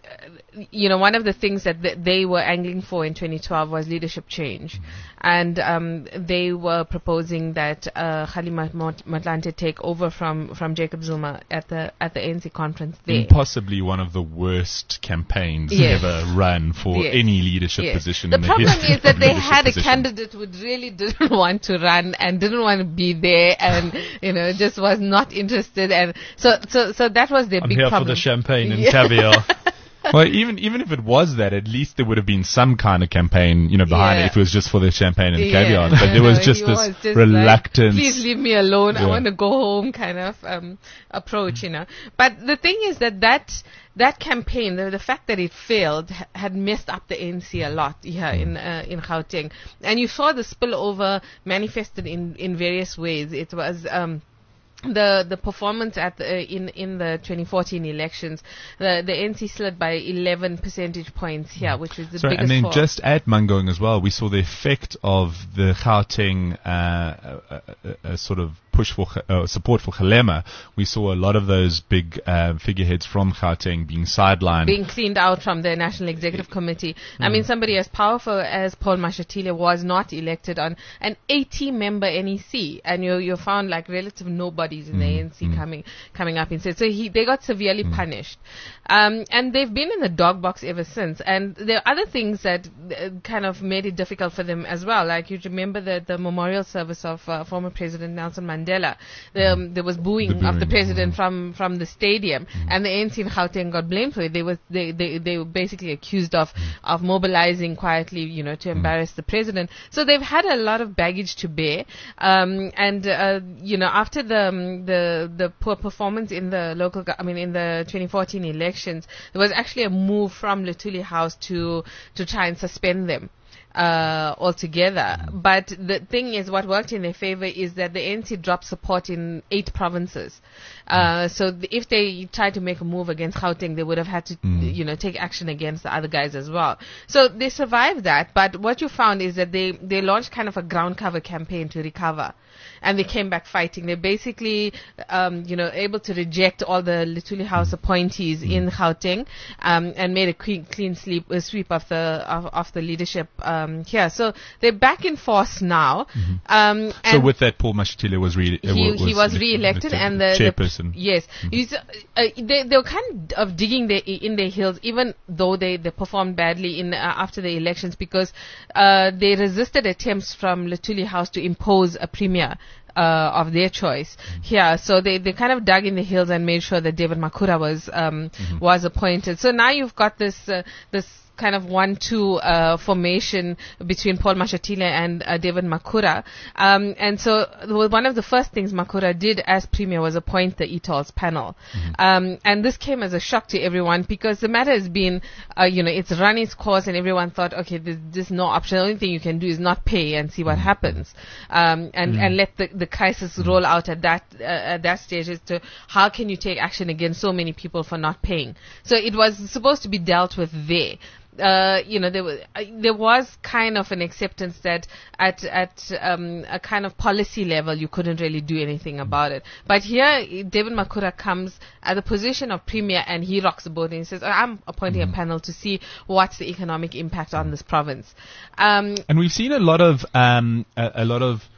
uh, you know, one of the things that th- they were angling for in twenty twelve was leadership change, mm-hmm. and um, they were proposing that uh, Kgalema Motlanthe take over from, from Jacob Zuma at the at the A N C conference there. In possibly one of the worst campaigns yes. ever run for yes. any leadership yes. position. The in problem the history is that of they leadership had position. a candidate who really didn't want to run and didn't want to be there, and you know, just was not interested, and so so so that was their I'm big here problem. for the champagne and Yeah. caviar. Well, even even if it was that, at least there would have been some kind of campaign, you know, behind Yeah. it if it was just for the champagne and Yeah. caviar. But No, there was no, just he this was just reluctance. Like, please leave me alone. I Yeah. want to go home kind of um, approach, you know. But the thing is that that, that campaign, the, the fact that it failed, ha- had messed up the A N C a lot here mm. in uh, in Gauteng. And you saw the spillover manifested in, in various ways. It was... Um, The the performance at the, uh, in in the twenty fourteen elections, the the A N C slid by eleven percentage points here, which is the Sorry, biggest. and then fall. just at Mangaung as well, we saw the effect of the Gauteng uh, uh, uh, uh, sort of push for uh, support for Kgalema. We saw a lot of those big uh, figureheads from Gauteng being sidelined, being cleaned out from the National Executive Committee. Mm. I mean, somebody as powerful as Paul Mashatile was not elected on an eighty-member N E C, and you you found like relative nobodies in mm. the A N C mm. coming coming up instead. So he they got severely mm. punished, um, and they've been in the dog box ever since. And there are other things that uh, kind of made it difficult for them as well. Like you remember the the memorial service of uh, former President Nelson Mandela. The, um, there was booing, the booing of the president mm. from from the stadium, mm. and the A N C in Gauteng got blamed for it. They was they they, they were basically accused of mm. of mobilizing quietly, you know, to embarrass mm. the president. So they've had a lot of baggage to bear, um, and uh, you know, after the um, the the poor performance in the local, go- I mean, in the twenty fourteen elections, there was actually a move from Luthuli House to to try and suspend them. Uh, altogether. But the thing is, what worked in their favor is that the A N C dropped support in eight provinces. Uh, so th- if they tried to make a move against Gauteng, they would have had to, mm. you know, take action against the other guys as well. So they survived that. But what you found is that they, they launched kind of a ground cover campaign to recover. And they came back fighting. They're basically, um, you know, able to reject all the Luthuli House appointees mm. in Gauteng, um, and made a clean, clean sleep, uh, sweep of the of, of the leadership um, here. So they're back in force now. Mm-hmm. Um, and so with that, Paul Mashatile was re- uh, he, was, he was le- re-elected, le- and the chairperson. The, yes, mm-hmm. He's, uh, uh, they they were kind of digging their, in their heels, even though they, they performed badly in uh, after the elections, because uh, they resisted attempts from Luthuli House to impose a premier Uh, of their choice here. Yeah, so they, they kind of dug in the heels and made sure that David Makhura was um, mm-hmm. was appointed. So now you've got this uh, this kind of one two uh, formation between Paul Mashatile and uh, David Makhura. Um, and so one of the first things Makhura did as premier was appoint the E T O Ls panel. Mm-hmm. Um, and this came as a shock to everyone, because the matter has been, uh, you know, it's run its course, and everyone thought, okay, there's, there's no option. The only thing you can do is not pay and see what mm-hmm. happens. Um, and, mm-hmm. and let the, the crisis roll out at that, uh, at that stage as to how can you take action against so many people for not paying. So it was supposed to be dealt with there. Uh, you know, there was uh, there was kind of an acceptance that at at um, a kind of policy level you couldn't really do anything about it. But here, David Makhura comes at the position of premier, and he rocks the boat and he says, "I'm appointing mm-hmm. a panel to see what's the economic impact on this province." Um, and we've seen a lot of um, a, a lot of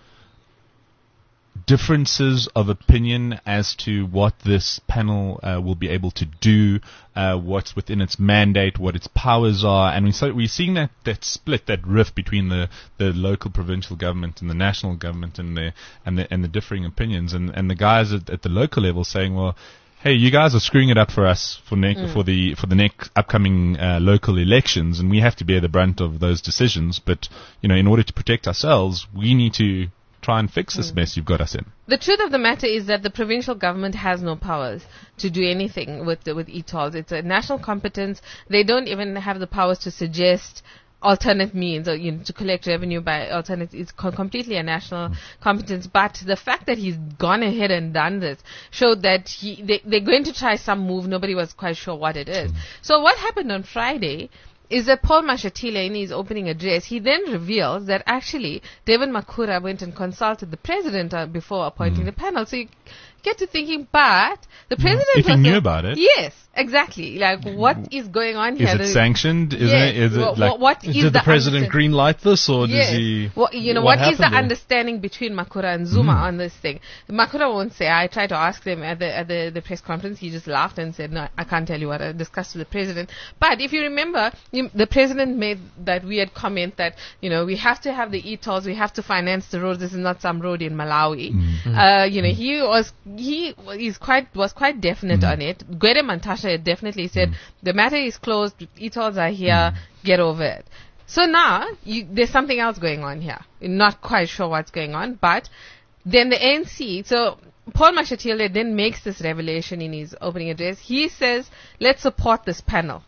differences of opinion as to what this panel uh, will be able to do, uh, what's within its mandate, what its powers are, and we so we're seeing that, that split, that rift between the, the local provincial government and the national government, and the and the and the differing opinions, and, and the guys at, at the local level saying, well, hey, you guys are screwing it up for us for ne- mm. for the for the next upcoming uh, local elections, and we have to bear the brunt of those decisions. But you know, in order to protect ourselves, we need to try and fix this mm. mess you've got us in. The truth of the matter is that the provincial government has no powers to do anything with the, with E T O Ls. It's a national competence. They don't even have the powers to suggest alternate means, or you know, to collect revenue by alternate. It's co- completely a national mm. competence. But the fact that he's gone ahead and done this showed that he they, they're going to try some move. Nobody was quite sure what it is. Mm. So what happened on Friday is that Paul Mashatile, in his opening address, he then reveals that actually David Makhura went and consulted the president uh, before appointing mm. the panel. So you get to thinking, but the president if he also, knew about it, yes, exactly. Like, what is going on here? Is it the, sanctioned? Isn't yes, it? Is it what, like what is did the, the president green light this, or yes. does he? Well, you know, what, what is the there? understanding between Makhura and Zuma Mm. on this thing? Makhura won't say. I tried to ask them at the at the, the press conference. He just laughed and said, "No, I can't tell you what I discussed with the president." But if you remember, you, the president made that weird comment that, you know, we have to have the e-tolls, we have to finance the roads. This is not some road in Malawi. Mm. Uh, you know, he was he is quite was quite definite mm. on it. Gwede Mantashe definitely said mm. the matter is closed. E-tolls are here. Mm. Get over it. So now you, there's something else going on here. You're not quite sure what's going on, but then the A N C. So Paul Mashatile then makes this revelation in his opening address. He says, "Let's support this panel."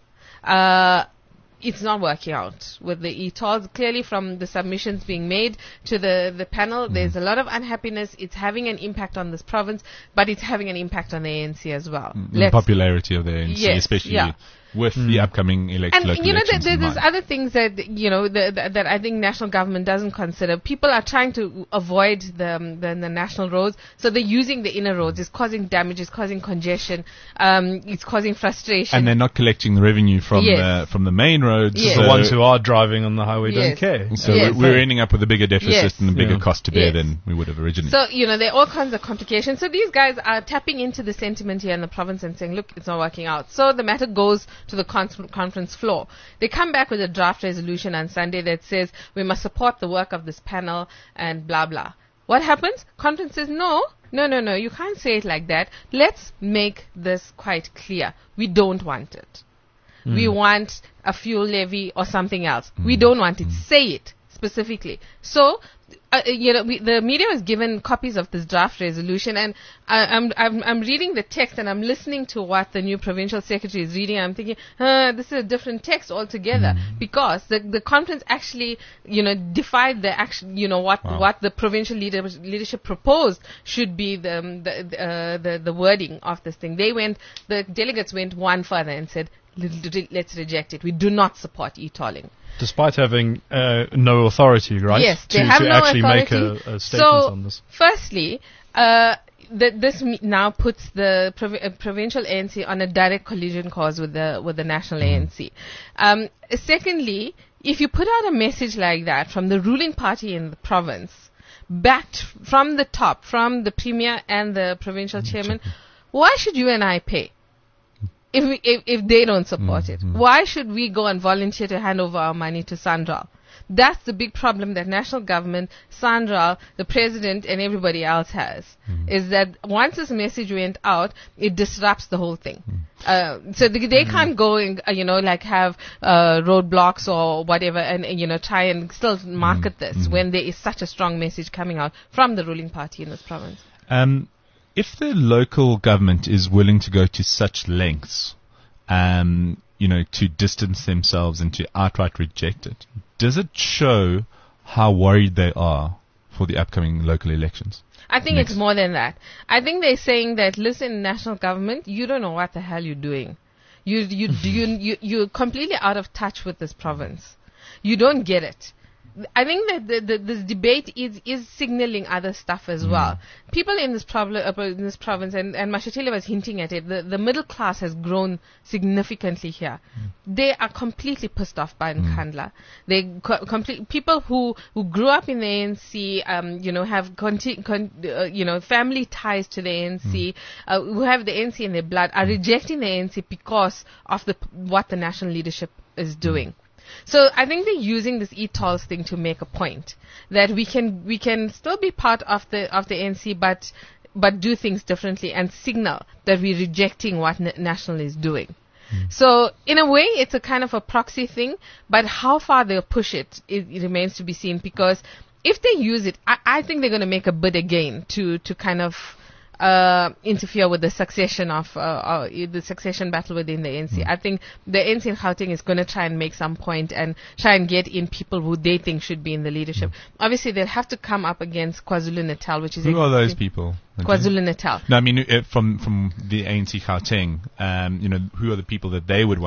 Uh, It's not working out with the e-tolls. Clearly, from the submissions being made to the, the panel, mm. there's a lot of unhappiness. It's having an impact on this province, but it's having an impact on the A N C as well. Mm. The popularity of the A N C, yes, especially yeah. with mm. the upcoming elect- and local you know, elections. th- in there's mind. other things that you know the, the, that I think national government doesn't consider. People are trying to avoid the, um, the the national roads, so they're using the inner roads. It's causing damage. It's causing congestion. Um, it's causing frustration. And they're not collecting the revenue from yes. the from the main roads. Yes. So the ones who are driving on the highway yes. don't care. So yes. we're, we're ending up with a bigger deficit yes. and a bigger yeah. cost to bear yes. than we would have originally. So, you know, there are all kinds of complications. So these guys are tapping into the sentiment here in the province and saying, look, it's not working out. So the matter goes to the con- conference floor. They come back with a draft resolution on Sunday that says we must support the work of this panel and blah, blah. What happens? Conference says, no, no, no, no, you can't say it like that. Let's make this quite clear. We don't want it. Mm. We want a fuel levy or something else. Mm. We don't want it. Mm. Say it specifically. So, uh, you know, we, the media was given copies of this draft resolution, and I, I'm, I'm I'm reading the text and I'm listening to what the new provincial secretary is reading. And I'm thinking, uh, this is a different text altogether, mm. because the the conference actually, you know, defied the action, you know, what wow. what the provincial leader, leadership proposed should be the um, the, uh, the the wording of this thing. They went, the delegates went one further and said, let's reject it. We do not support e-tolling. Despite having uh, no authority, right? Yes, they to, have to no actually authority. make a, a statement so, on this. firstly, uh, th- this me- now puts the prov- uh, provincial A N C on a direct collision course with the with the national mm. A N C. Um, secondly, if you put out a message like that from the ruling party in the province, backed from the top, from the premier and the provincial mm. chairman, why should you and I pay? If, we, if if they don't support mm-hmm. it, why should we go and volunteer to hand over our money to Sandral? That's the big problem that national government, Sandral, the president, and everybody else has. Mm-hmm. Is that once this message went out, it disrupts the whole thing. Mm-hmm. Uh, so they, they mm-hmm. can't go and uh, you know like have uh, roadblocks or whatever, and, and you know try and still market mm-hmm. this when there is such a strong message coming out from the ruling party in this province. Um. If the local government is willing to go to such lengths, um, you know, to distance themselves and to outright reject it, does it show how worried they are for the upcoming local elections? I think Next. it's more than that. I think they're saying that, listen, national government, you don't know what the hell you're doing. You, you, you, you, you're completely out of touch with this province. You don't get it. I think that the, the, this debate is, is signaling other stuff as mm. well. People in this, problem, uh, in this province, and, and Mashatile was hinting at it, the, the middle class has grown significantly here. Mm. They are completely pissed off by Nkandla. Mm. They co- complete, people who, who grew up in the A N C, um, you know, have conti- con- uh, you know, family ties to the A N C, mm. uh, who have the A N C in their blood, are mm. rejecting the A N C because of the what the national leadership is doing. Mm. So I think they're using this e-tolls thing to make a point that we can we can still be part of the of the A N C, but but do things differently and signal that we're rejecting what n- National is doing. Mm. So in a way, it's a kind of a proxy thing, but how far they'll push it, it, it remains to be seen. Because if they use it, I, I think they're going to make a bid again to to kind of. Uh, interfere with the succession of uh, uh, the succession battle within the A N C. Mm. I think the A N C in Gauteng is going to try and make some point and try and get in people who they think should be in the leadership. Mm. Obviously, they'll have to come up against KwaZulu-Natal, which is who are those people? KwaZulu-Natal. No, I mean uh, from from the A N C Gauteng. Um, you know, who are the people that they would want to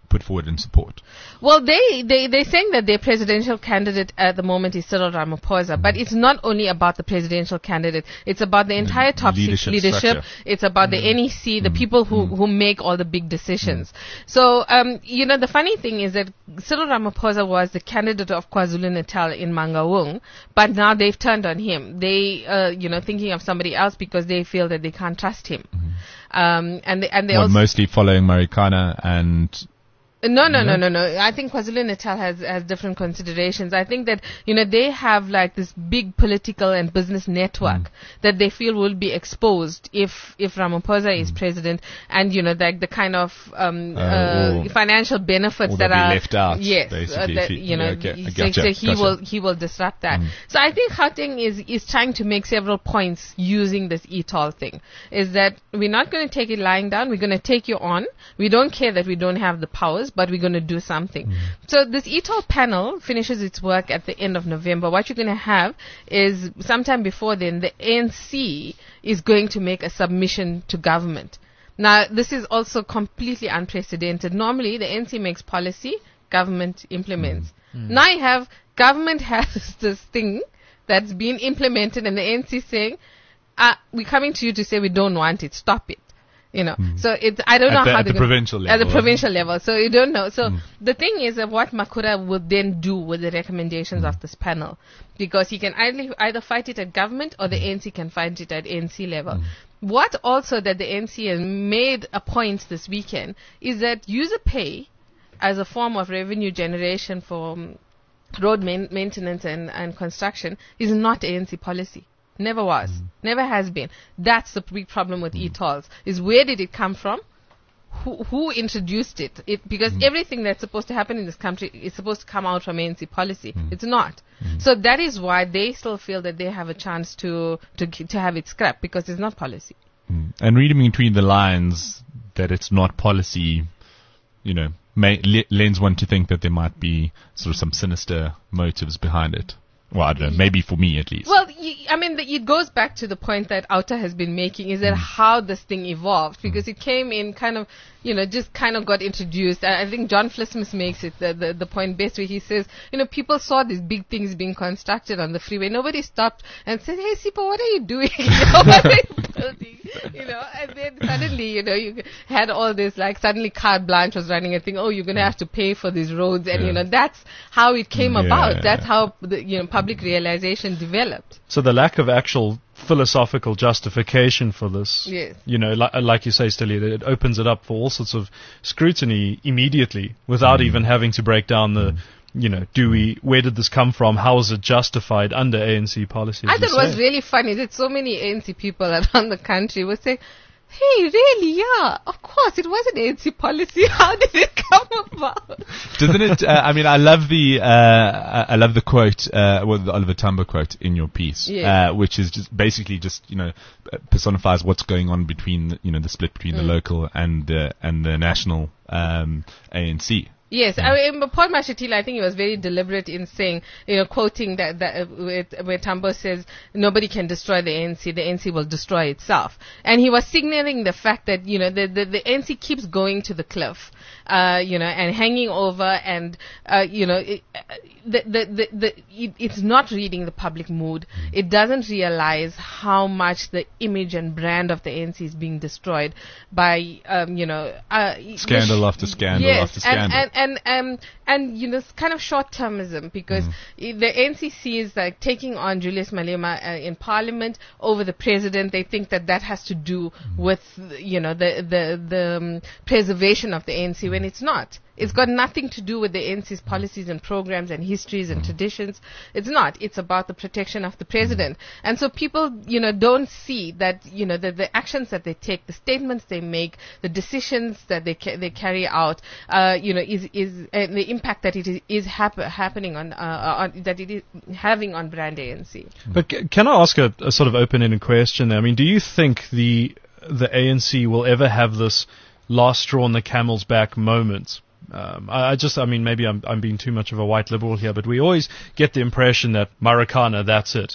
put forward in support? Well, they, they, they're saying that their presidential candidate at the moment is Cyril Ramaphosa, mm. but it's not only about the presidential candidate. It's about the entire top leadership six leadership. Structure. It's about mm. the N E C, the mm. people who, mm. who make all the big decisions. Mm. So, um, you know, the funny thing is that Cyril Ramaphosa was the candidate of KwaZulu-Natal in Mangaung, but now they've turned on him. They, uh, you know, thinking of somebody else because they feel that they can't trust him. Mm. Um, and they, and they well, also mostly following Marikana and No, no, no, no, no. I think KwaZulu-Natal has, has different considerations. I think that, you know, they have like this big political and business network mm. that they feel will be exposed if, if Ramaphosa mm. is president, and, you know, like the kind of, um, uh, uh, financial benefits that are left out. Yes. Uh, that, you know, yeah, okay. so, gotcha. so he gotcha. will, he will disrupt that. Mm. So I think Gauteng is, is trying to make several points using this E T O L thing. Is that we're not going to take it lying down. We're going to take you on. We don't care that we don't have the powers, but we're going to do something. Mm. So this E T O L panel finishes its work at the end of November. What you're going to have is sometime before then, the A N C is going to make a submission to government. Now, this is also completely unprecedented. Normally, the A N C makes policy, government implements. Mm. Mm. Now you have, government has this thing that's been implemented, and the A N C saying, uh, we're coming to you to say we don't want it, stop it. You know, mm. so it's, I don't at know the, how at they're the provincial level. At the provincial level. So you don't know. So mm. the thing is that what Makura would then do with the recommendations mm. of this panel, because he can either, either fight it at government or the A N C can fight it at A N C level. Mm. What also that the A N C has made a point this weekend is that user pay as a form of revenue generation for um, road main- maintenance and, and construction is not A N C policy. Never was. Mm. Never has been. That's the big problem with mm. E T O Ls, is where did it come from? Who, who introduced it? it because mm. everything that's supposed to happen in this country is supposed to come out from A N C policy. Mm. It's not. Mm. So that is why they still feel that they have a chance to, to, to have it scrapped, because it's not policy. Mm. And reading between the lines that it's not policy, you know, may, le- lends one to think that there might be sort of some sinister motives behind it. Well, I don't know, maybe for me at least. Well, y- I mean, the, it goes back to the point that Auta has been making, is that mm. how this thing evolved, because mm. it came in kind of, you know, just kind of got introduced. I, I think John Flismus makes it the, the, the point best, where he says, you know, people saw these big things being constructed on the freeway. Nobody stopped and said, hey, Sipo, what are you doing? You know, what are you building? You know, and then suddenly, you know, you had all this, like, suddenly Carte Blanche was running and thinking, oh, you're going to have to pay for these roads. And, yeah. you know, that's how it came yeah, about. Yeah, that's yeah. how, the, you know, public realization developed. So the lack of actual philosophical justification for this, yes. you know, like, like you say, Stili, it opens it up for all sorts of scrutiny immediately without mm. even having to break down the, mm. you know, do we, where did this come from? How is it justified under A N C policy? I thought it was really funny that so many A N C people around the country were saying, hey, really? Yeah, of course, it wasn't A N C policy. How did it come about? Doesn't it? Uh, I mean, I love the uh, I love the quote, uh, well, the Oliver Tambo quote in your piece, yeah. uh, which is just basically just you know personifies what's going on between the, you know the split between mm. the local and the and the national um, A N C. Yes, mm. I mean, Paul Mashatile, I think he was very deliberate in saying, you know, quoting that, that uh, where, where Tambo says, nobody can destroy the A N C, the A N C will destroy itself. And he was signaling the fact that, you know, the, the, the A N C keeps going to the cliff, uh, you know, and hanging over, and, uh, you know, it, uh, the, the, the, the, it, it's not reading the public mood. Mm. It doesn't realize how much the image and brand of the A N C is being destroyed by, um, you know, uh, scandal after scandal yes, after scandal. And, and, And um and you know, it's kind of short-termism, because mm. the N C C is like taking on Julius Malema uh, in Parliament over the president. They think that that has to do mm. with, you know, the the the um, preservation of the A N C, when it's not. It's got nothing to do with the A N C's policies and programs and histories and traditions. It's not. It's about the protection of the president. And so people, you know, don't see that, you know, the, the actions that they take, the statements they make, the decisions that they ca- they carry out, uh, you know, is is uh, the impact that it is, is hap- happening on, uh, on, that it is having on brand A N C. But c- can I ask a, a sort of open-ended question there? I mean, do you think the the A N C will ever have this last straw on the camel's back moment? Um, I, I just, I mean, maybe I'm, I'm being too much of a white liberal here, but we always get the impression that Marikana, that's it.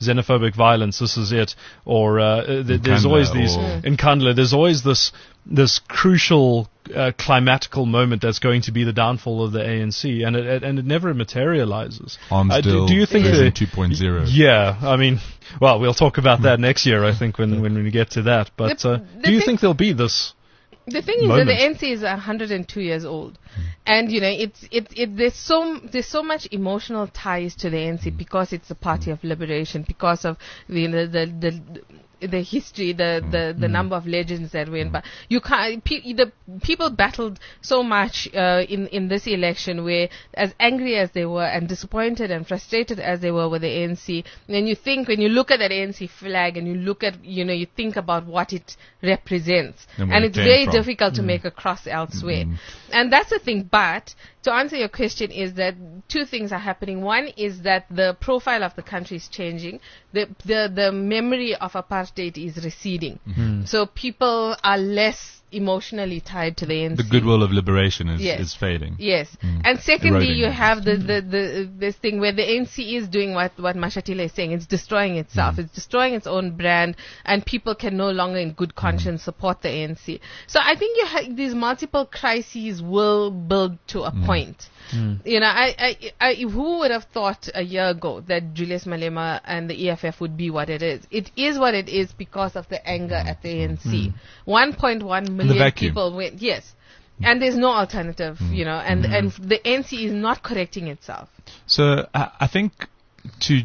xenophobic violence, this is it. Or uh, th- there's Nkandla always these or- in Nkandla. There's always this this crucial uh, climatical moment that's going to be the downfall of the A N C, and it, it and it never materializes. Arms Uh, do, deal do you think version the, two point oh? Yeah, I mean, well, we'll talk about that next year, I think, when when we get to that. But The- uh, the do you thing- think there'll be this? The thing is moment. that the N C is one hundred two years old, and you know it's it, it there's so there's so much emotional ties to the N C because it's a party of liberation, because of you know, the the the history, the the, the number of legends that went by. You can't pe- the people battled so much uh, in in this election, where as angry as they were and disappointed and frustrated as they were with the A N C, and you think when you look at that A N C flag and you look at you know you think about what it represents, And where and it it's came very from. difficult to make a cross elsewhere. And that's the thing. But to answer your question is that two things are happening. One is that the profile of the country is changing. The the, the memory of apartheid is receding. So people are less emotionally tied to the A N C. The goodwill of liberation is, Yes. is fading. Yes, and secondly, Eroding you it. have the, the, the this thing where the A N C is doing what what Mashatile is saying. It's destroying itself. It's destroying its own brand, and people can no longer, in good conscience, support the A N C. So I think you ha- these multiple crises will build to a point. You know, I, I, I, who would have thought a year ago that Julius Malema and the E F F would be what it is? It is what it is because of the anger at the A N C. one point one million vacuum. people went, yes. And there's no alternative, you know, and, and the N C is not correcting itself. So I, I think to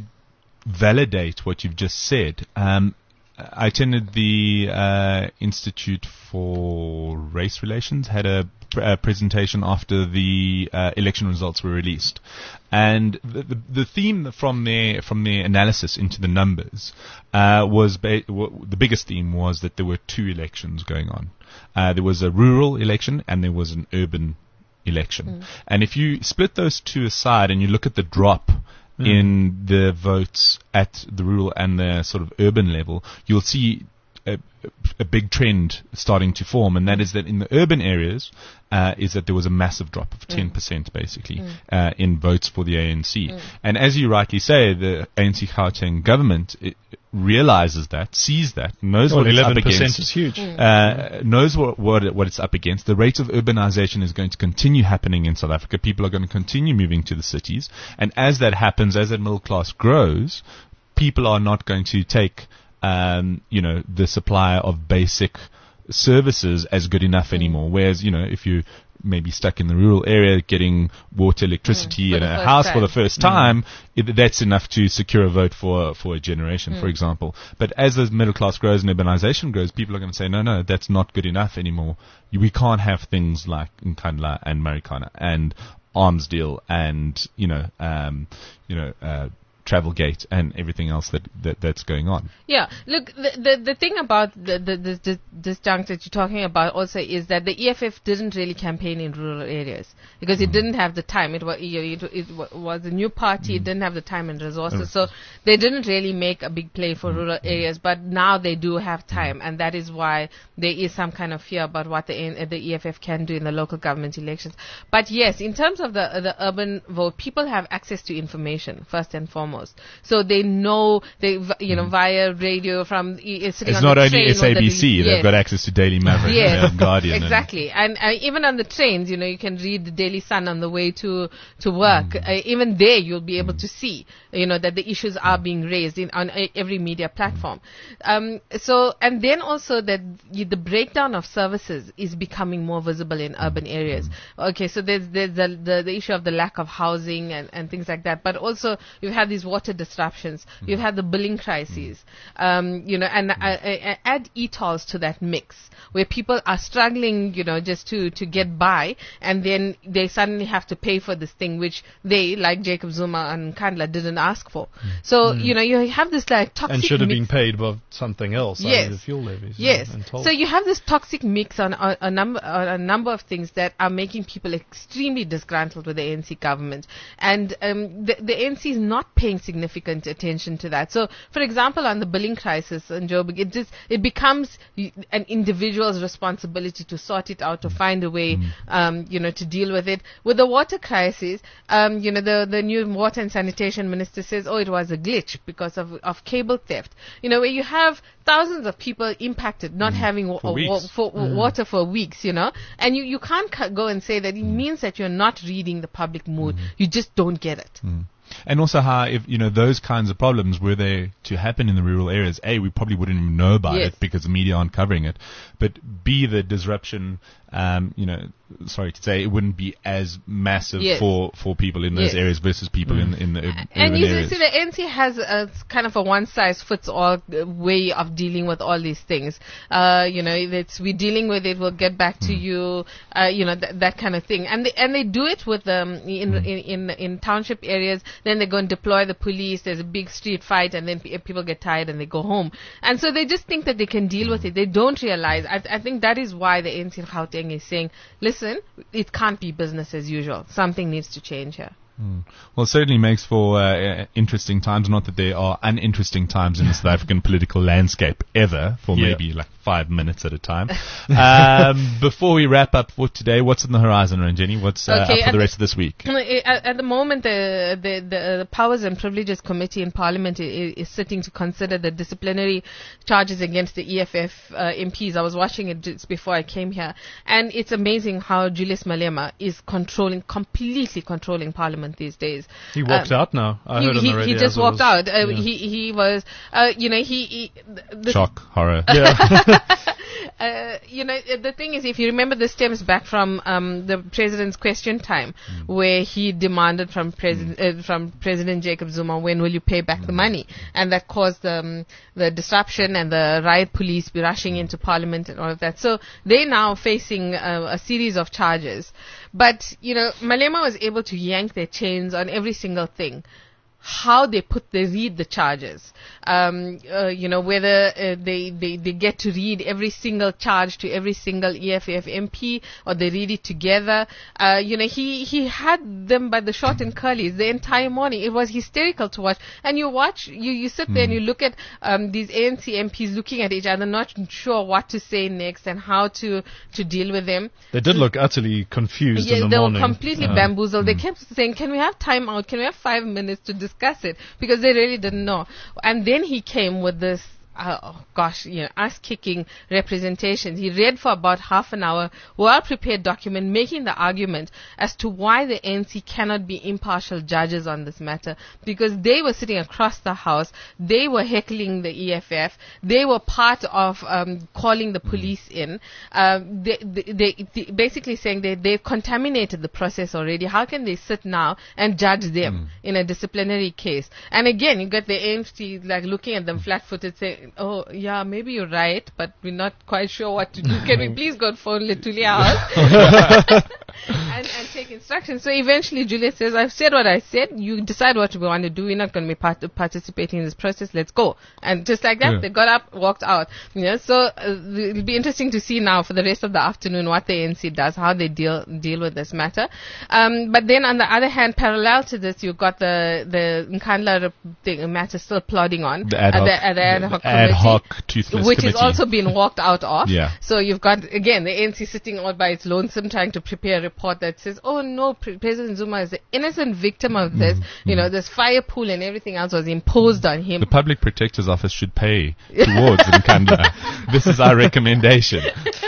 validate what you've just said, um, I attended the uh, Institute for Race Relations, had a, pr- a presentation after the uh, election results were released, and the, the, the theme from their from their analysis into the numbers uh, was ba- w- the biggest theme was that there were two elections going on. Uh, there was a rural election and there was an urban election, and if you split those two aside and you look at the drop in the votes at the rural and the sort of urban level, you'll see a, a big trend starting to form, and that is that in the urban areas, uh, is that there was a massive drop of ten percent basically uh, in votes for the A N C. And as you rightly say, the A N C Gauteng government it, realizes that, sees that, knows Well, what it's up eleven percent against. is huge. Uh, knows what, what it- what it's up against. The rate of urbanization is going to continue happening in South Africa. People are going to continue moving to the cities, and as that happens, as that middle class grows, people are not going to take, um, you know, the supply of basic services as good enough anymore. Whereas, you know, if you maybe stuck in the rural area getting water, electricity, Mm, for and the a first house for time. the first time, it, that's enough to secure a vote for for a generation, for example. But as the middle class grows and urbanization grows, people are going to say, no, no, that's not good enough anymore. You- We can't have things like Nkandla and Marikana and Armsdale and, you know, um, you know, uh, Travelgate and everything else that, that that's going on. Yeah, look, the the, the thing about the, the, the, the this junk that you're talking about also is that the E F F didn't really campaign in rural areas because it didn't have the time. It was it, it, it was a new party. It didn't have the time and resources, so they didn't really make a big play for rural areas. But now they do have time, and that is why there is some kind of fear about what the N- the E F F can do in the local government elections. But yes, in terms of the the urban vote, people have access to information first and foremost. So they know they v- you know via radio from uh, sitting It's on not the only train S or A the- B C, yes. they've got access to Daily Maverick Yes, and Guardian. and- exactly. And uh, even on the trains, you know, you can read the Daily Sun on the way to to work. Uh, even there, you'll be able to see, you know, that the issues are being raised in on uh, every media platform. Um, so, and then also that y- the breakdown of services is becoming more visible in urban areas. Okay, so there's there's the the, the issue of the lack of housing and, and things like that. But also, you've had these water disruptions. You've had the billing crises. Um, you know, and uh, uh, add e-tolls to that mix, where people are struggling, you know, just to, to get by, and then they suddenly have to pay for this thing which they, like Jacob Zuma and Nkandla, didn't ask for. So, you know, you have this like toxic And should have mix. been paid by something else, Yes. either the fuel levies. Yes. And, and tolls. So you have this toxic mix on, on a number on a number of things that are making people extremely disgruntled with the A N C government, and um, the, the A N C is not paying paying significant attention to that. So, for example, on the billing crisis in Joburg, it just it becomes an individual's responsibility to sort it out, to find a way, mm. um, you know, to deal with it. With the water crisis, um, you know, the the new water and sanitation minister says, oh, it was a glitch because of of cable theft. You know, where you have thousands of people impacted, not mm. having wa- for, wa- for mm. water for weeks, you know, and you, you can't c- go and say that it mm. means that you're not reading the public mood. Mm. You just don't get it. Mm. And also how, if, you know, those kinds of problems were they to happen in the rural areas, A, we probably wouldn't even know about yes. it because the media aren't covering it, but B, the disruption, um, you know, sorry to say, it wouldn't be as massive yes. for, for people in those yes. areas versus people mm. in, in the urban and you areas. see, the N C has a kind of a one-size-fits-all way of dealing with all these things. Uh, you know, it's, we're dealing with it, we'll get back to mm. you, uh, you know, th- that kind of thing. And they, and they do it with um, in, mm. in, in, in township areas. Then they go and deploy the police, there's a big street fight, and then p- people get tired and they go home. And so they just think that they can deal mm. with it. They don't realize. I, th- I think that is why the N C in Gauteng is saying, listen, it can't be business as usual. Something needs to change here. Mm. Well, it certainly makes for uh, interesting times. Not that there are uninteresting times in the South African political landscape ever, for yeah. maybe like five minutes at a time. um, before we wrap up for today, what's on the horizon, Ranjani? What's uh, okay, up for the rest of this week? At, at the moment, the, the, the, the Powers and Privileges Committee in Parliament is, is sitting to consider the disciplinary charges against the E F F uh, M Ps. I was watching it just before I came here, and it's amazing how Julius Malema is controlling, completely controlling Parliament these days. He walked um, out now. I he, heard on he, the radio. He just walked was, out. Uh, yeah. He he was, uh, you know, he, he the shock, horror. Yeah. Uh, you know, the thing is, if you remember, this stems back from um, the president's question time, mm. where he demanded from President mm. uh, from President Jacob Zuma, when will you pay back mm. the money? And that caused um, the disruption and the riot police be rushing into Parliament and all of that. So they're now facing uh, a series of charges. But, you know, Malema was able to yank their chains on every single thing. How they put, they read the charges, um, uh, you know, whether uh, they, they, they get to read every single charge to every single E F F M P, or they read it together. Uh, you know, he, he had them by the short and curlies the entire morning. It was hysterical to watch. And you watch, you, you sit there mm. and you look at um, these A N C M Ps looking at each other, not sure what to say next and how to, to deal with them. They did look utterly confused yeah, in the they morning. They were completely uh, bamboozled. Mm. They kept saying, can we have time out? Can we have five minutes to discuss it, because they really didn't know. And then he came with this Uh, oh gosh, you know, ass-kicking representation. He read for about half an hour, well-prepared document, making the argument as to why the N C cannot be impartial judges on this matter, because they were sitting across the house, they were heckling the E F F, they were part of um, calling the police in, uh, they, they, they, they basically saying they, they've contaminated the process already. How can they sit now and judge them mm. in a disciplinary case? And again, you got the A N C like looking at them flat-footed saying, oh, yeah, maybe you're right, but we're not quite sure what to do. Can we please go and phone Letulia house and, and take instructions? So eventually Julius says, I've said what I said. You decide what we want to do. We're not going to be part- participating in this process. Let's go. And just like that, yeah. they got up, walked out. You know, so uh, it'll be interesting to see now for the rest of the afternoon what the A N C does, how they deal deal with this matter. Um, but then on the other hand, parallel to this, you've got the, the Nkandla thing, matter still plodding on. The ad hoc. Uh, the, uh, the ad hoc the ad hoc toothless which committee. is also being walked out of. Yeah. So you've got, again, the A N C sitting all by its lonesome trying to prepare a report that says, oh no, Pre- President Zuma is the innocent victim of this. Mm-hmm. You know, this fire pool and everything else was imposed on him. The Public Protector's Office should pay towards Nkandla. This is our recommendation.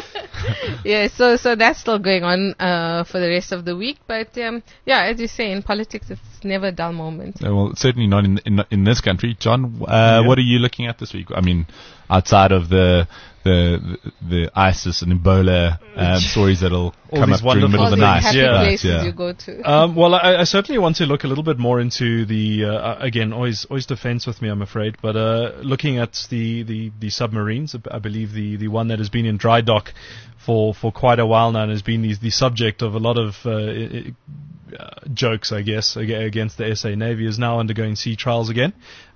Yeah, so so that's still going on uh, for the rest of the week. But um, yeah, as you say, in politics, it's never a dull moment. Uh, well, certainly not in in, in this country. John, uh, yeah. what are you looking at this week? I mean, outside of the the the, the ISIS and Ebola um, stories that'll all come up during the middle of the night. Happy yeah. places yeah. you go to. Um, well, I, I certainly want to look a little bit more into the uh, again, always always defense with me, I'm afraid, but uh, looking at the, the, the submarines. I believe the, the one that has been in dry dock for, for quite a while now and has been the, the subject of a lot of uh, uh, jokes, I guess, against the S A Navy, is now undergoing sea trials again.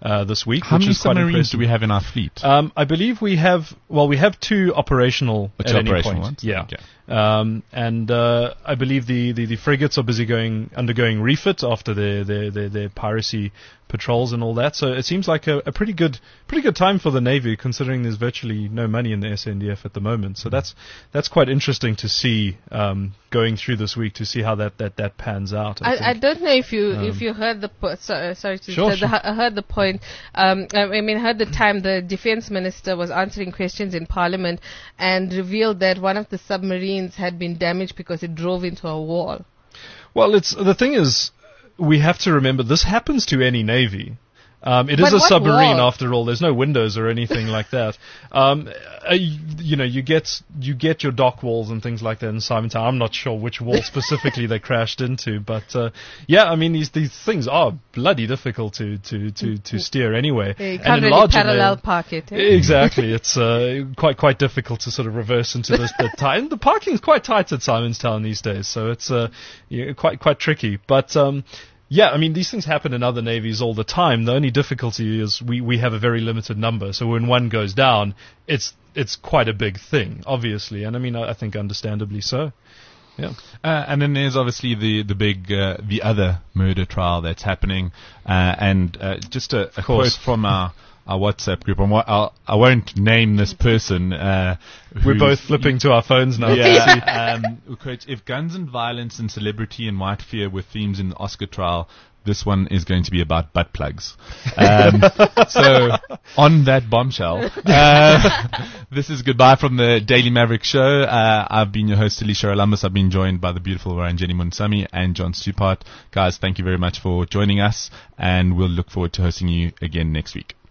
uh, this week. How which many is quite submarines impressive. do we have in our fleet? Um, I believe we have, well, we have two operational Which at any operational point. ones? Yeah. Okay. Um, and uh, I believe the, the, the frigates are busy going undergoing refit after their, their, their, their piracy patrols and all that. So it seems like a, a pretty good pretty good time for the Navy, considering there's virtually no money in the S N D F at the moment. So that's that's quite interesting to see um, going through this week, to see how that, that, that pans out. I, I, I think. don't know if you Um, if you heard the po- so, sorry to Sure, the, sure. I heard the point. Um, I I mean, heard the time the defense minister was answering questions in Parliament and revealed that one of the submarines had been damaged because it drove into a wall. Well, it's the thing is, we have to remember this happens to any navy. Um, it But is a what submarine wall? after all. There's no windows or anything like that. Um, uh, you, you know, you get you get your dock walls and things like that in Simontown. I'm not sure which wall specifically they crashed into, but uh, yeah, I mean these these things are bloody difficult to to to, to steer anyway. Yeah, you And can't in really larger parallel naval- park it. eh? Exactly, it's uh, quite quite difficult to sort of reverse into this. The time the parking is quite tight at Simonstown these days, so it's uh, yeah, quite quite tricky. But um, yeah, I mean these things happen in other navies all the time. The only difficulty is we, we have a very limited number, so when one goes down, it's it's quite a big thing, obviously, and I mean I, I think understandably so. Yeah. Uh, and then there's obviously the the big uh, the other murder trial that's happening, uh, and uh, just a, a quote course. from our. Our WhatsApp group. I'm, I'll, I won't name this person. Uh, We're who- both flipping to our phones now. Yeah. um, who quotes, if guns and violence and celebrity and white fear were themes in the Oscar trial, this one is going to be about butt plugs. Um, so, on that bombshell, uh, this is goodbye from the Daily Maverick show. Uh, I've been your host, Alicia Alambus. I've been joined by the beautiful Waranjeni Munsami and John Stupart. Guys, thank you very much for joining us, and we'll look forward to hosting you again next week.